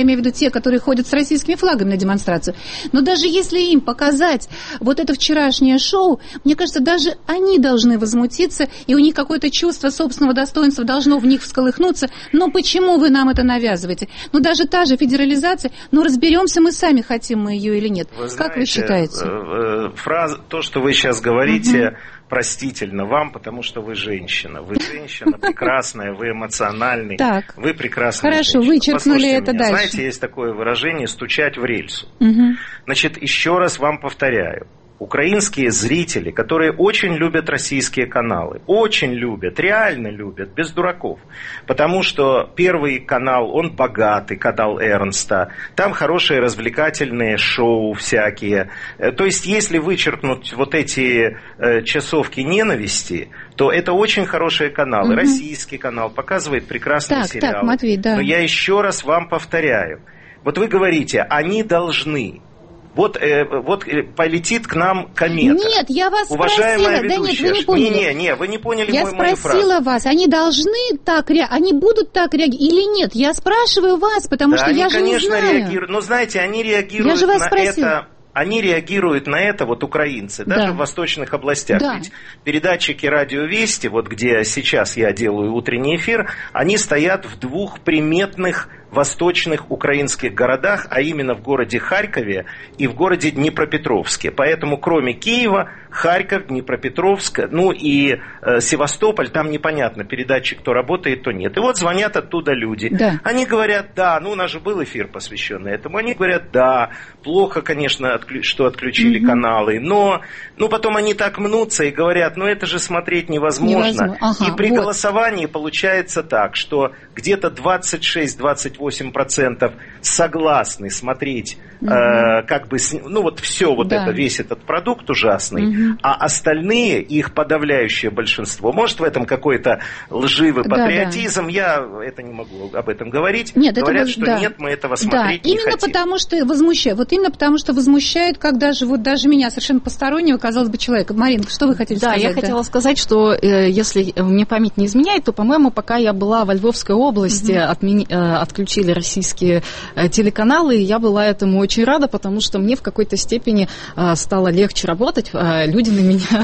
я имею в виду те, которые ходят с российскими флагами на демонстрацию. Но даже если им показать вот это вчерашнее шоу, мне кажется, даже они должны возмутиться, и у них какое-то чувство собственного достоинства должно в них всколыхнуться. Но почему вы нам это навязываете? Ну, даже та же федерализация, ну, разберемся мы сами, хотим мы ее или нет. Вы как знаете, вы считаете? Фраза, то, что вы сейчас говорите... Угу. Простительно вам, потому что вы женщина. Вы женщина прекрасная, вы эмоциональный, так. вы прекрасная Хорошо, женщина. вычеркнули Послушайте это меня. дальше. Знаете, есть такое выражение «стучать в рельсу». Угу. Значит, еще раз вам повторяю. Украинские зрители, которые очень любят российские каналы, очень любят, реально любят, без дураков. Потому что Первый канал, он богатый, канал Эрнста, там хорошие развлекательные шоу всякие. То есть, если вычеркнуть вот эти э, часовки ненависти, то это очень хорошие каналы. Угу. Российский канал показывает прекрасные так, сериалы. Так, Матвей, да. Но я еще раз вам повторяю. Вот вы говорите, они должны... Вот, э, вот э, полетит к нам комета. Нет, я вас Уважаемая спросила. Да нет, вы не ведущая. поняли. Не, не, не, вы не поняли я мою, мою фразу. Я спросила вас, они должны так реагировать, они будут так реагировать или нет? Я спрашиваю вас, потому да, что они, я же конечно, не знаю. реагируют. Но знаете, они реагируют я же вас на спросила. это... Они реагируют на это, вот украинцы, даже да. в восточных областях. Да. Ведь передатчики «Радио Вести», вот где сейчас я делаю утренний эфир, они стоят в двух приметных восточных украинских городах, а именно в городе Харькове и в городе Днепропетровске. Поэтому кроме Киева, Харьков, Днепропетровск, ну и э, Севастополь, там непонятно, передатчик то работает, то нет. И вот звонят оттуда люди. Да. Они говорят, да, ну у нас же был эфир, посвященный этому. Они говорят, да, плохо, конечно, отклю- что отключили mm-hmm. каналы, но ну, потом они так мнутся и говорят, ну это же смотреть невозможно. невозможно. Ага, и при вот. голосовании получается так, что где-то двадцать шесть - двадцать восемь процентов согласны смотреть, угу. э, как бы, ну вот все вот да. это, весь этот продукт ужасный, угу. а остальные, их подавляющее большинство, может в этом какой-то лживый да, патриотизм, да. я это не могу об этом говорить, нет, говорят, это, что да. нет, мы этого смотреть да. не именно хотим. Потому что возмущает, вот именно потому что возмущает, когда же вот даже меня, совершенно постороннего, казалось бы, человека. Марина, что вы хотели да, сказать? Я да, я хотела сказать, что э, если мне память не изменяет, то, по-моему, пока я была во Львовской области, угу. отмени, э, отключили российские э, телеканалы, и я была этому очень рада, потому что мне в какой-то степени э, стало легче работать, э, люди на меня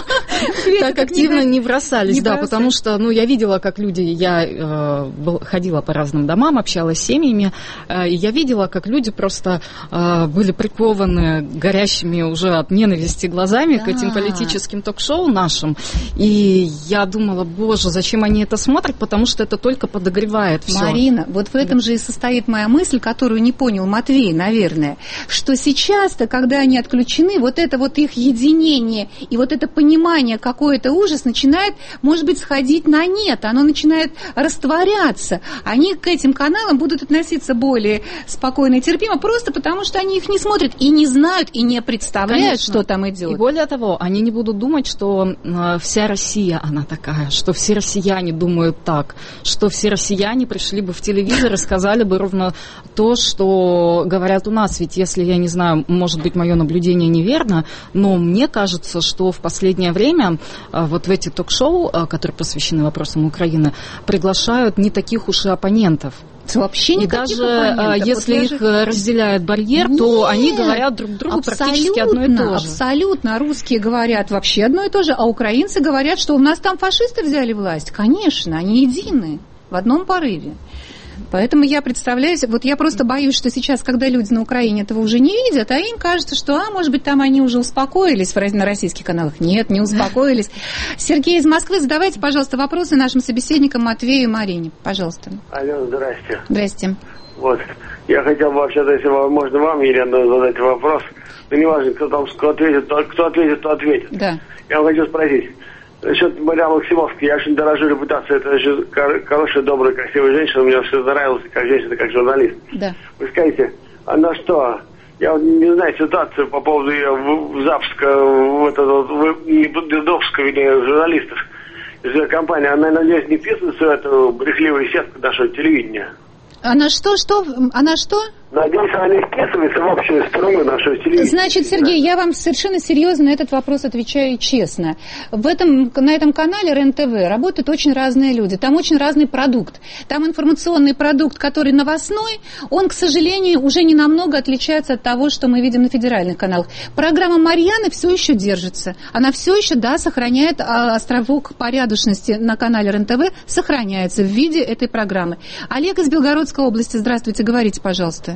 так активно не бросались, да, потому что, ну, я видела, как люди, я ходила по разным домам, общалась с семьями, и я видела, как люди просто были прикованы горящими уже от ненависти глазами к этим политическим ток-шоу нашим, и я думала, боже, зачем они это смотрят, потому что это только подогревает все. Марина, вот в этом же и состоит моя мысль, которую не понял Матвей, наверное, что сейчас-то, когда они отключены, вот это вот их единение и вот это понимание, какой это ужас, начинает, может быть, сходить на нет, оно начинает растворяться. Они к этим каналам будут относиться более спокойно и терпимо, просто потому что они их не смотрят и не знают, и не представляют, конечно, что там идет. И более того, они не будут думать, что э, вся Россия, она такая, что все россияне думают так, что все россияне пришли бы в телевизор и сказали бы ровно то, что говорят у нас. Ведь если, я не знаю, может быть, мое наблюдение неверно, но мне кажется, что в последнее время э, вот в эти ток-шоу, э, которые посвящены вопросам Украины, приглашают не таких уж и оппонентов. Вообще и даже оппонентов. Если вот их же... разделяет барьер, Нет, то они говорят друг другу практически одно и то же. Абсолютно. Русские говорят вообще одно и то же, а украинцы говорят, что у нас там фашисты взяли власть. Конечно, они едины в одном порыве. Поэтому я представляю, вот я просто боюсь, что сейчас, когда люди на Украине этого уже не видят, а им кажется, что, а, может быть, там они уже успокоились на российских каналах. Нет, не успокоились. Сергей из Москвы, задавайте, пожалуйста, вопросы нашим собеседникам Матвею и Марине. Пожалуйста. Алло, здрасте. Здрасте. Вот, я хотел бы вообще-то, если можно вам, Елена, задать вопрос. Ну, неважно, кто там, кто ответит, кто ответит, кто ответит. Да. Я вам хочу спросить. Насчет Марьяны Максимовской, я очень дорожу репутацией. Это очень хорошая, добрая, красивая женщина. Мне все нравилось, как женщина, как журналист. Да. Вы скажите, она что? Я вот не знаю ситуацию по поводу ее в Запска, в это вот, не Дедовского или журналистов из ее компании. Она, надеюсь, не вписывается в эту брехливую сетку нашего телевидения. Она что, что? Она что? Надеюсь, они вписываются в общую струю нашего телевидения. Значит, Сергей, я вам совершенно серьезно на этот вопрос отвечаю честно. В этом, на этом канале РЕН-ТВ работают очень разные люди. Там очень разный продукт. Там информационный продукт, который новостной, он, к сожалению, уже не намного отличается от того, что мы видим на федеральных каналах. Программа Марьяны все еще держится. Она все еще, да, сохраняет островок порядочности на канале РЕН-ТВ, сохраняется в виде этой программы. Олег из Белгородской области, здравствуйте, говорите, пожалуйста.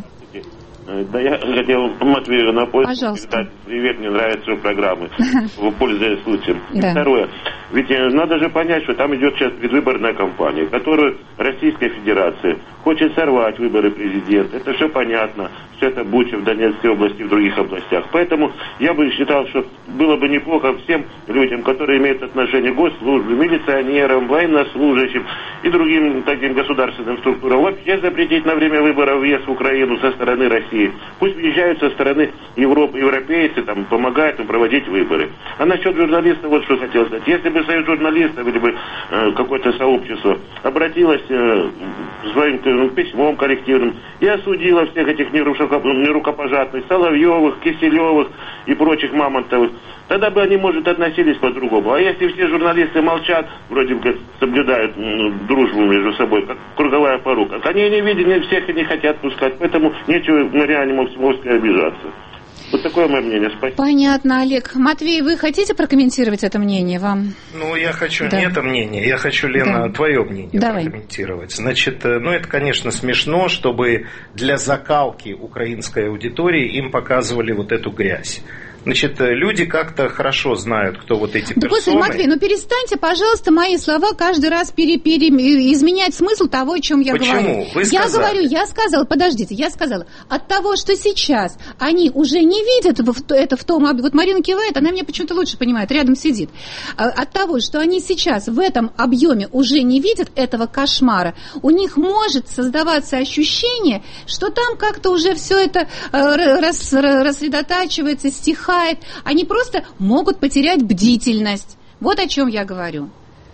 Да, я хотел Матвею на почту передать привет, мне нравятся его программы, пользуясь случаем. Да. И второе, ведь надо же понять, что там идет сейчас предвыборная кампания, которую Российская Федерация хочет сорвать выборы президента. Это все понятно, все это Буча в Донецкой области и в других областях. Поэтому я бы считал, что было бы неплохо всем людям, которые имеют отношение к госслужбе, милиционерам, военнослужащим и другим таким государственным структурам, вообще запретить на время выборов въезд в Украину со стороны России. Пусть въезжают со стороны Европы, европейцы, там, помогают им проводить выборы. А насчет журналистов, вот что хотел сказать. Если бы союз журналистов или бы э, какое-то сообщество обратилось э, своим э, письмом коллективным и осудило всех этих нерукопожатных Соловьевых, Киселевых и прочих Мамонтовых, тогда бы они, может, относились по-другому. А если все журналисты молчат, вроде бы соблюдают ну, дружбу между собой, как круговая порука, они не видят, не всех и не хотят пускать, поэтому нечего на реальном Максимовской обижаться. Вот такое мое мнение. Спасибо. Понятно, Олег. Матвей, вы хотите прокомментировать это мнение вам? Ну, я хочу да. не это мнение, я хочу, Лена, да. твое мнение Давай. прокомментировать. Значит, ну, это, конечно, смешно, чтобы для закалки украинской аудитории им показывали вот эту грязь. Значит, люди как-то хорошо знают, кто вот эти да, персоны. Господи, Матвей, ну перестаньте, пожалуйста, мои слова каждый раз пере, пере, изменять смысл того, о чем я Почему? говорю. Вы я сказали. говорю, я сказала, подождите, я сказала, от того, что сейчас они уже не видят это в том, вот Марина кивает, она меня почему-то лучше понимает, рядом сидит. От того, что они сейчас в этом объеме уже не видят этого кошмара, у них может создаваться ощущение, что там как-то уже все это рас, рассредотачивается, стихает. Они просто могут потерять бдительность. Вот о чем я говорю.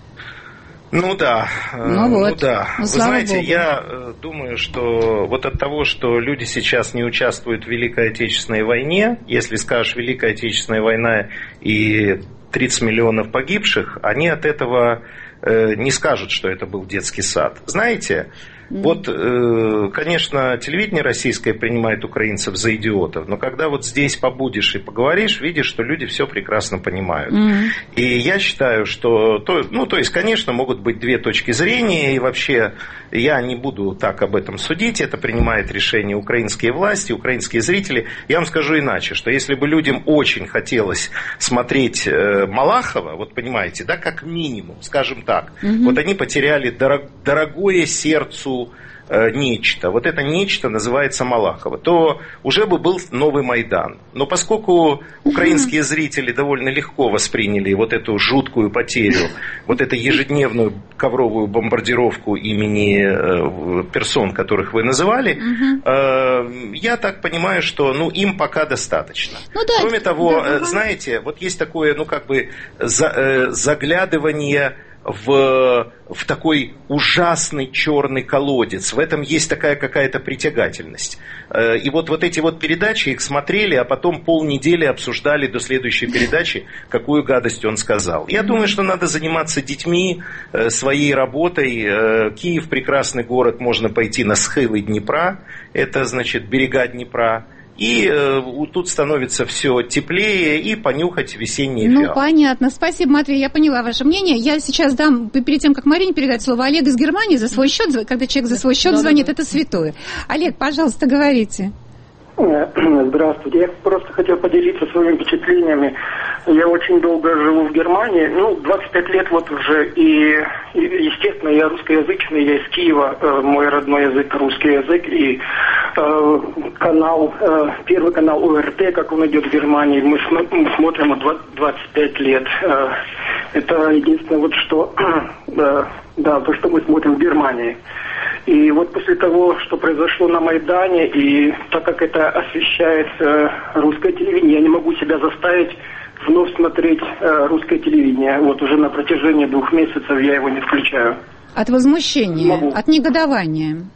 Ну да, ну, ну вот. да. Ну, вы знаете, Богу. я думаю, что вот от того, что люди сейчас не участвуют в Великой Отечественной войне, если скажешь Великая Отечественная война и тридцать миллионов погибших, они от этого э, не скажут, что это был детский сад. Знаете, mm-hmm. вот, э, конечно, телевидение российское принимает украинцев за идиотов, но когда вот здесь побудешь и поговоришь, видишь, что люди все прекрасно понимают. Mm-hmm. И я считаю, что, то, ну, то есть, конечно, могут быть две точки зрения, и вообще я не буду так об этом судить, это принимает решение украинские власти, украинские зрители. Я вам скажу иначе, что если бы людям очень хотелось смотреть э, Малахова, вот понимаете, да, как минимум, скажем так, mm-hmm. вот они потеряли дорог, дорогое сердцу э, нечто, вот это нечто называется Малахова, то уже бы был новый Майдан. Но поскольку украинские mm-hmm. зрители довольно легко восприняли вот эту жуткую потерю, вот эту ежедневную ковровую бомбардировку имени э, персон, которых вы называли, mm-hmm. э, я так понимаю, что ну, им пока достаточно. Ну, да, Кроме того, да, знаете, вот есть такое, ну как бы за, э, заглядывание в, в такой ужасный черный колодец. В этом есть такая какая-то притягательность. И вот, вот эти вот передачи, их смотрели, а потом полнедели обсуждали до следующей передачи, какую гадость он сказал. Я думаю, что надо заниматься детьми, своей работой. Киев прекрасный город, можно пойти на схилы Днепра, это значит берега Днепра. И э, тут становится все теплее, и понюхать весенние фиалки. Ну, понятно. Спасибо, Матвей, я поняла ваше мнение. Я сейчас дам, перед тем, как Марине передать слово, Олег из Германии за свой счет, когда человек за свой счет да, звонит, да, да. это святое. Олег, пожалуйста, говорите. Здравствуйте. Я просто хотел поделиться своими впечатлениями. Я очень долго живу в Германии, ну, двадцать пять лет вот уже, и, и естественно, я русскоязычный, я из Киева, э, мой родной язык русский язык, и э, канал, э, первый канал ОРТ, как он идет в Германии, мы, см- мы смотрим двадцать пять лет. Э, это единственное вот что, э, да, то, что мы смотрим в Германии. И вот после того, что произошло на Майдане, и так как это освещает э, русское телевидение, я не могу себя заставить вновь смотреть э, русское телевидение. Вот уже на протяжении двух месяцев я его не включаю. От возмущения, Могу. От негодования.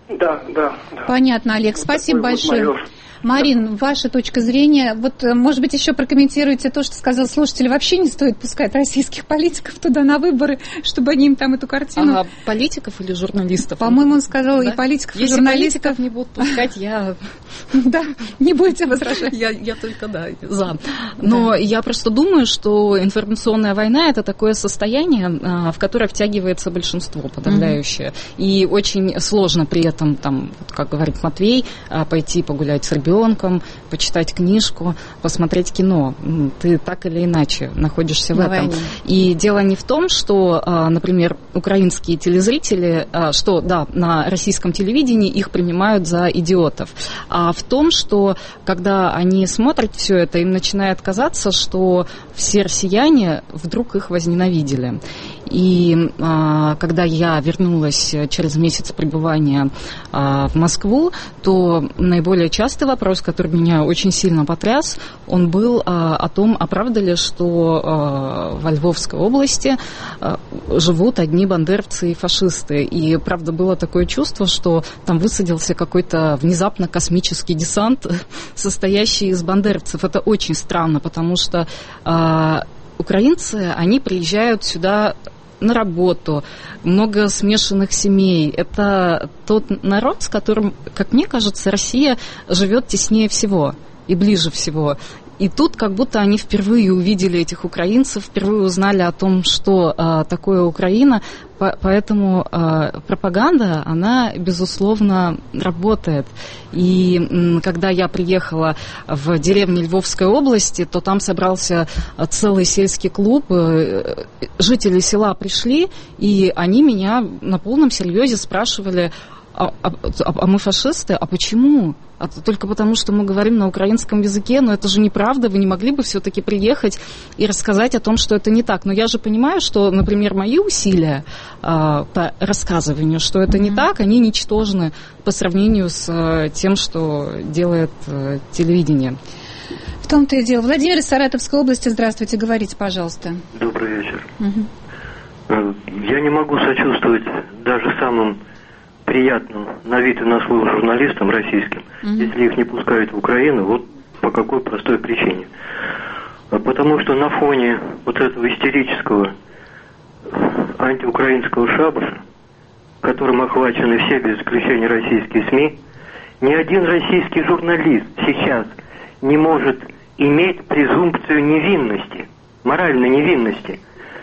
Да, да, да. Понятно, Олег, спасибо вот большое. Мое... Марин, ваша точка зрения, вот, может быть, еще прокомментируйте то, что сказал слушатель, вообще не стоит пускать российских политиков туда на выборы, чтобы они им там эту картину... А политиков или журналистов? По-моему, он сказал да? и политиков, Если и журналистов. политиков не будут пускать, я... Да, не будете возражать. Я только, да, за. Но я просто думаю, что информационная война – это такое состояние, в которое втягивается большинство подавляющее. И очень сложно при этом, там, как говорит Матвей, пойти погулять с ребенком, почитать книжку, посмотреть кино. Ты так или иначе находишься в этом. И дело не в том, что, например, украинские телезрители, что, да, на российском телевидении их принимают за идиотов, а в том, что, когда они смотрят все это, им начинает казаться, что все россияне вдруг их возненавидели. И а, когда я вернулась через месяц пребывания а, в Москву, то наиболее частый вопрос, который меня очень сильно потряс, он был а, о том, а правда ли, что а, во Львовской области а, живут одни бандеровцы и фашисты. И правда было такое чувство, что там высадился какой-то внезапно космический десант, состоящий из бандеровцев. Это очень странно, потому что а, украинцы, они приезжают сюда на работу, много смешанных семей. Это тот народ, с которым, как мне кажется, Россия живет теснее всего и ближе всего. И тут как будто они впервые увидели этих украинцев, впервые узнали о том, что а, такое Украина. По- поэтому а, пропаганда, она, безусловно, работает. И м, когда я приехала в деревню Львовской области, то там собрался целый сельский клуб. Жители села пришли, и они меня на полном серьезе спрашивали: а, а, а мы фашисты? А почему? А только потому, что мы говорим на украинском языке, но это же неправда, вы не могли бы все-таки приехать и рассказать о том, что это не так. Но я же понимаю, что, например, мои усилия а, по рассказыванию, что это mm-hmm. не так, они ничтожны по сравнению с а, тем, что делает а, телевидение. В том-то и дело. Владимир из Саратовской области, здравствуйте, говорите, пожалуйста. Добрый вечер. Mm-hmm. Я не могу сочувствовать даже самым приятным на вид и на слух журналистам российским, mm-hmm. если их не пускают в Украину, вот по какой простой причине. Потому что на фоне вот этого истерического антиукраинского шабаша, которым охвачены все без исключения российские СМИ, ни один российский журналист сейчас не может иметь презумпцию невинности, моральной невинности.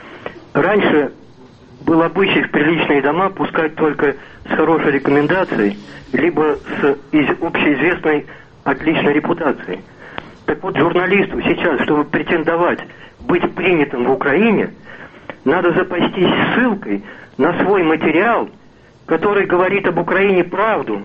Раньше был обычай в приличные дома пускать только с хорошей рекомендацией, либо с из общеизвестной отличной репутацией. Так вот, журналисту сейчас, чтобы претендовать быть принятым в Украине, надо запастись ссылкой на свой материал, который говорит об Украине правду,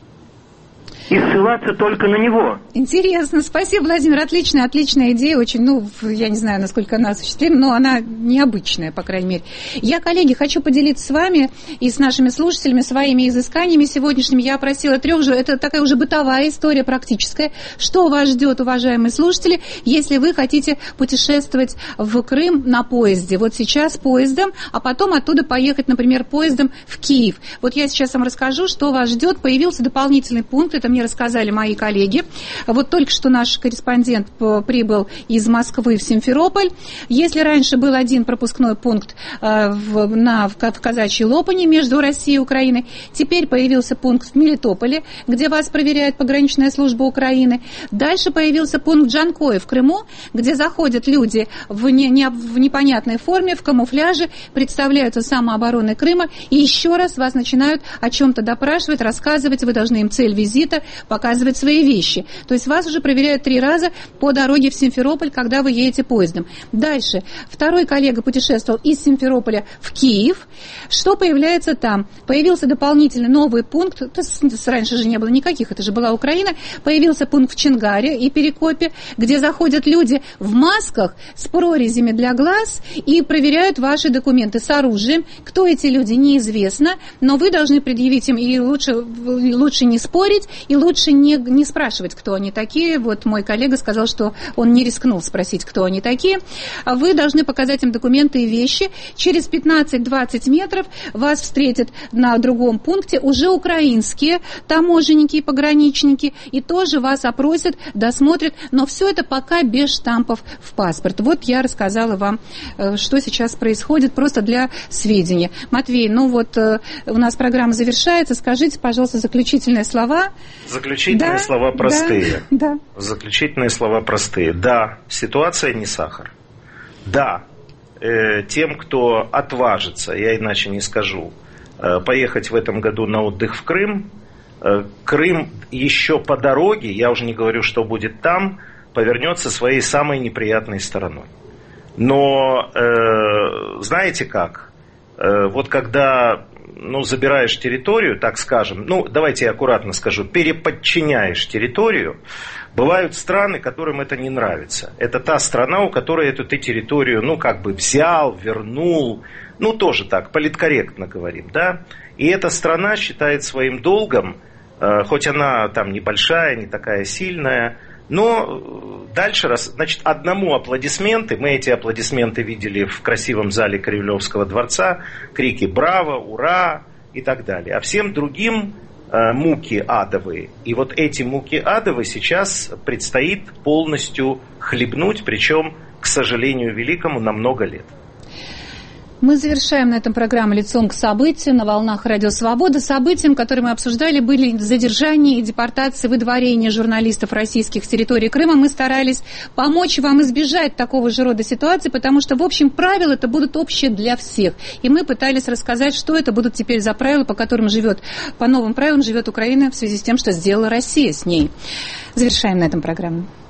и ссылаться только на него. Интересно, спасибо, Владимир, отличная, отличная идея, очень, ну, я не знаю, насколько она осуществима, но она необычная, по крайней мере. Я, коллеги, хочу поделиться с вами и с нашими слушателями своими изысканиями сегодняшними. Я опросила трех же, это такая уже бытовая история, практическая. Что вас ждет, уважаемые слушатели, если вы хотите путешествовать в Крым на поезде? Вот сейчас поездом, а потом оттуда поехать, например, поездом в Киев. Вот я сейчас вам расскажу, что вас ждет. Появился дополнительный пункт, это мне рассказали мои коллеги. Вот только что наш корреспондент прибыл из Москвы в Симферополь. Если раньше был один пропускной пункт э, в, на, в, в Казачьей Лопани между Россией и Украиной, теперь появился пункт в Мелитополе, где вас проверяет пограничная служба Украины. Дальше появился пункт в Джанкое в Крыму, где заходят люди в, не, не, в непонятной форме, в камуфляже, представляются самообороной Крыма, и еще раз вас начинают о чем-то допрашивать, рассказывать, вы должны им цель визита, показывать свои вещи. То есть вас уже проверяют три раза по дороге в Симферополь, когда вы едете поездом. Дальше. Второй коллега путешествовал из Симферополя в Киев. Что появляется там? Появился дополнительный новый пункт. Это раньше же не было никаких, это же была Украина. Появился пункт в Чингаре и Перекопе, где заходят люди в масках с прорезями для глаз и проверяют ваши документы с оружием. Кто эти люди, неизвестно, но вы должны предъявить им, и лучше, лучше не спорить, и лучше не, не спрашивать, кто они такие. Вот мой коллега сказал, что он не рискнул спросить, кто они такие. А вы должны показать им документы и вещи. Через пятнадцать-двадцать метров вас встретят на другом пункте уже украинские таможенники и пограничники, и тоже вас опросят, досмотрят, но все это пока без штампов в паспорт. Вот я рассказала вам, что сейчас происходит, просто для сведения. Матвей, ну вот у нас программа завершается. Скажите, пожалуйста, заключительные слова. Заключительные да, слова простые. Да, да. Заключительные слова простые. Да, ситуация не сахар. Да, э, тем, кто отважится, я иначе не скажу, э, поехать в этом году на отдых в Крым, э, Крым еще по дороге, я уже не говорю, что будет там, повернется своей самой неприятной стороной. Но э, знаете как? Э, вот когда ну, забираешь территорию, так скажем, ну, давайте я аккуратно скажу, переподчиняешь территорию, бывают страны, которым это не нравится. Это та страна, у которой эту ты территорию, ну, как бы взял, вернул, ну, тоже так, политкорректно говорим, да. И эта страна считает своим долгом, э, хоть она там небольшая, не такая сильная, но дальше, значит, одному аплодисменты, мы эти аплодисменты видели в красивом зале Кремлевского дворца, крики «Браво!», «Ура!» и так далее. А всем другим э, муки адовые. И вот эти муки адовые сейчас предстоит полностью хлебнуть, причем, к сожалению великому, на много лет. Мы завершаем на этом программу «Лицом к событию» на волнах Радио Свобода. Событием, которые мы обсуждали, были задержания и депортации, выдворение журналистов российских с территории Крыма. Мы старались помочь вам избежать такого же рода ситуации, потому что, в общем, правила это будут общие для всех. И мы пытались рассказать, что это будут теперь за правила, по которым живет, по новым правилам живет Украина в связи с тем, что сделала Россия с ней. Завершаем на этом программу.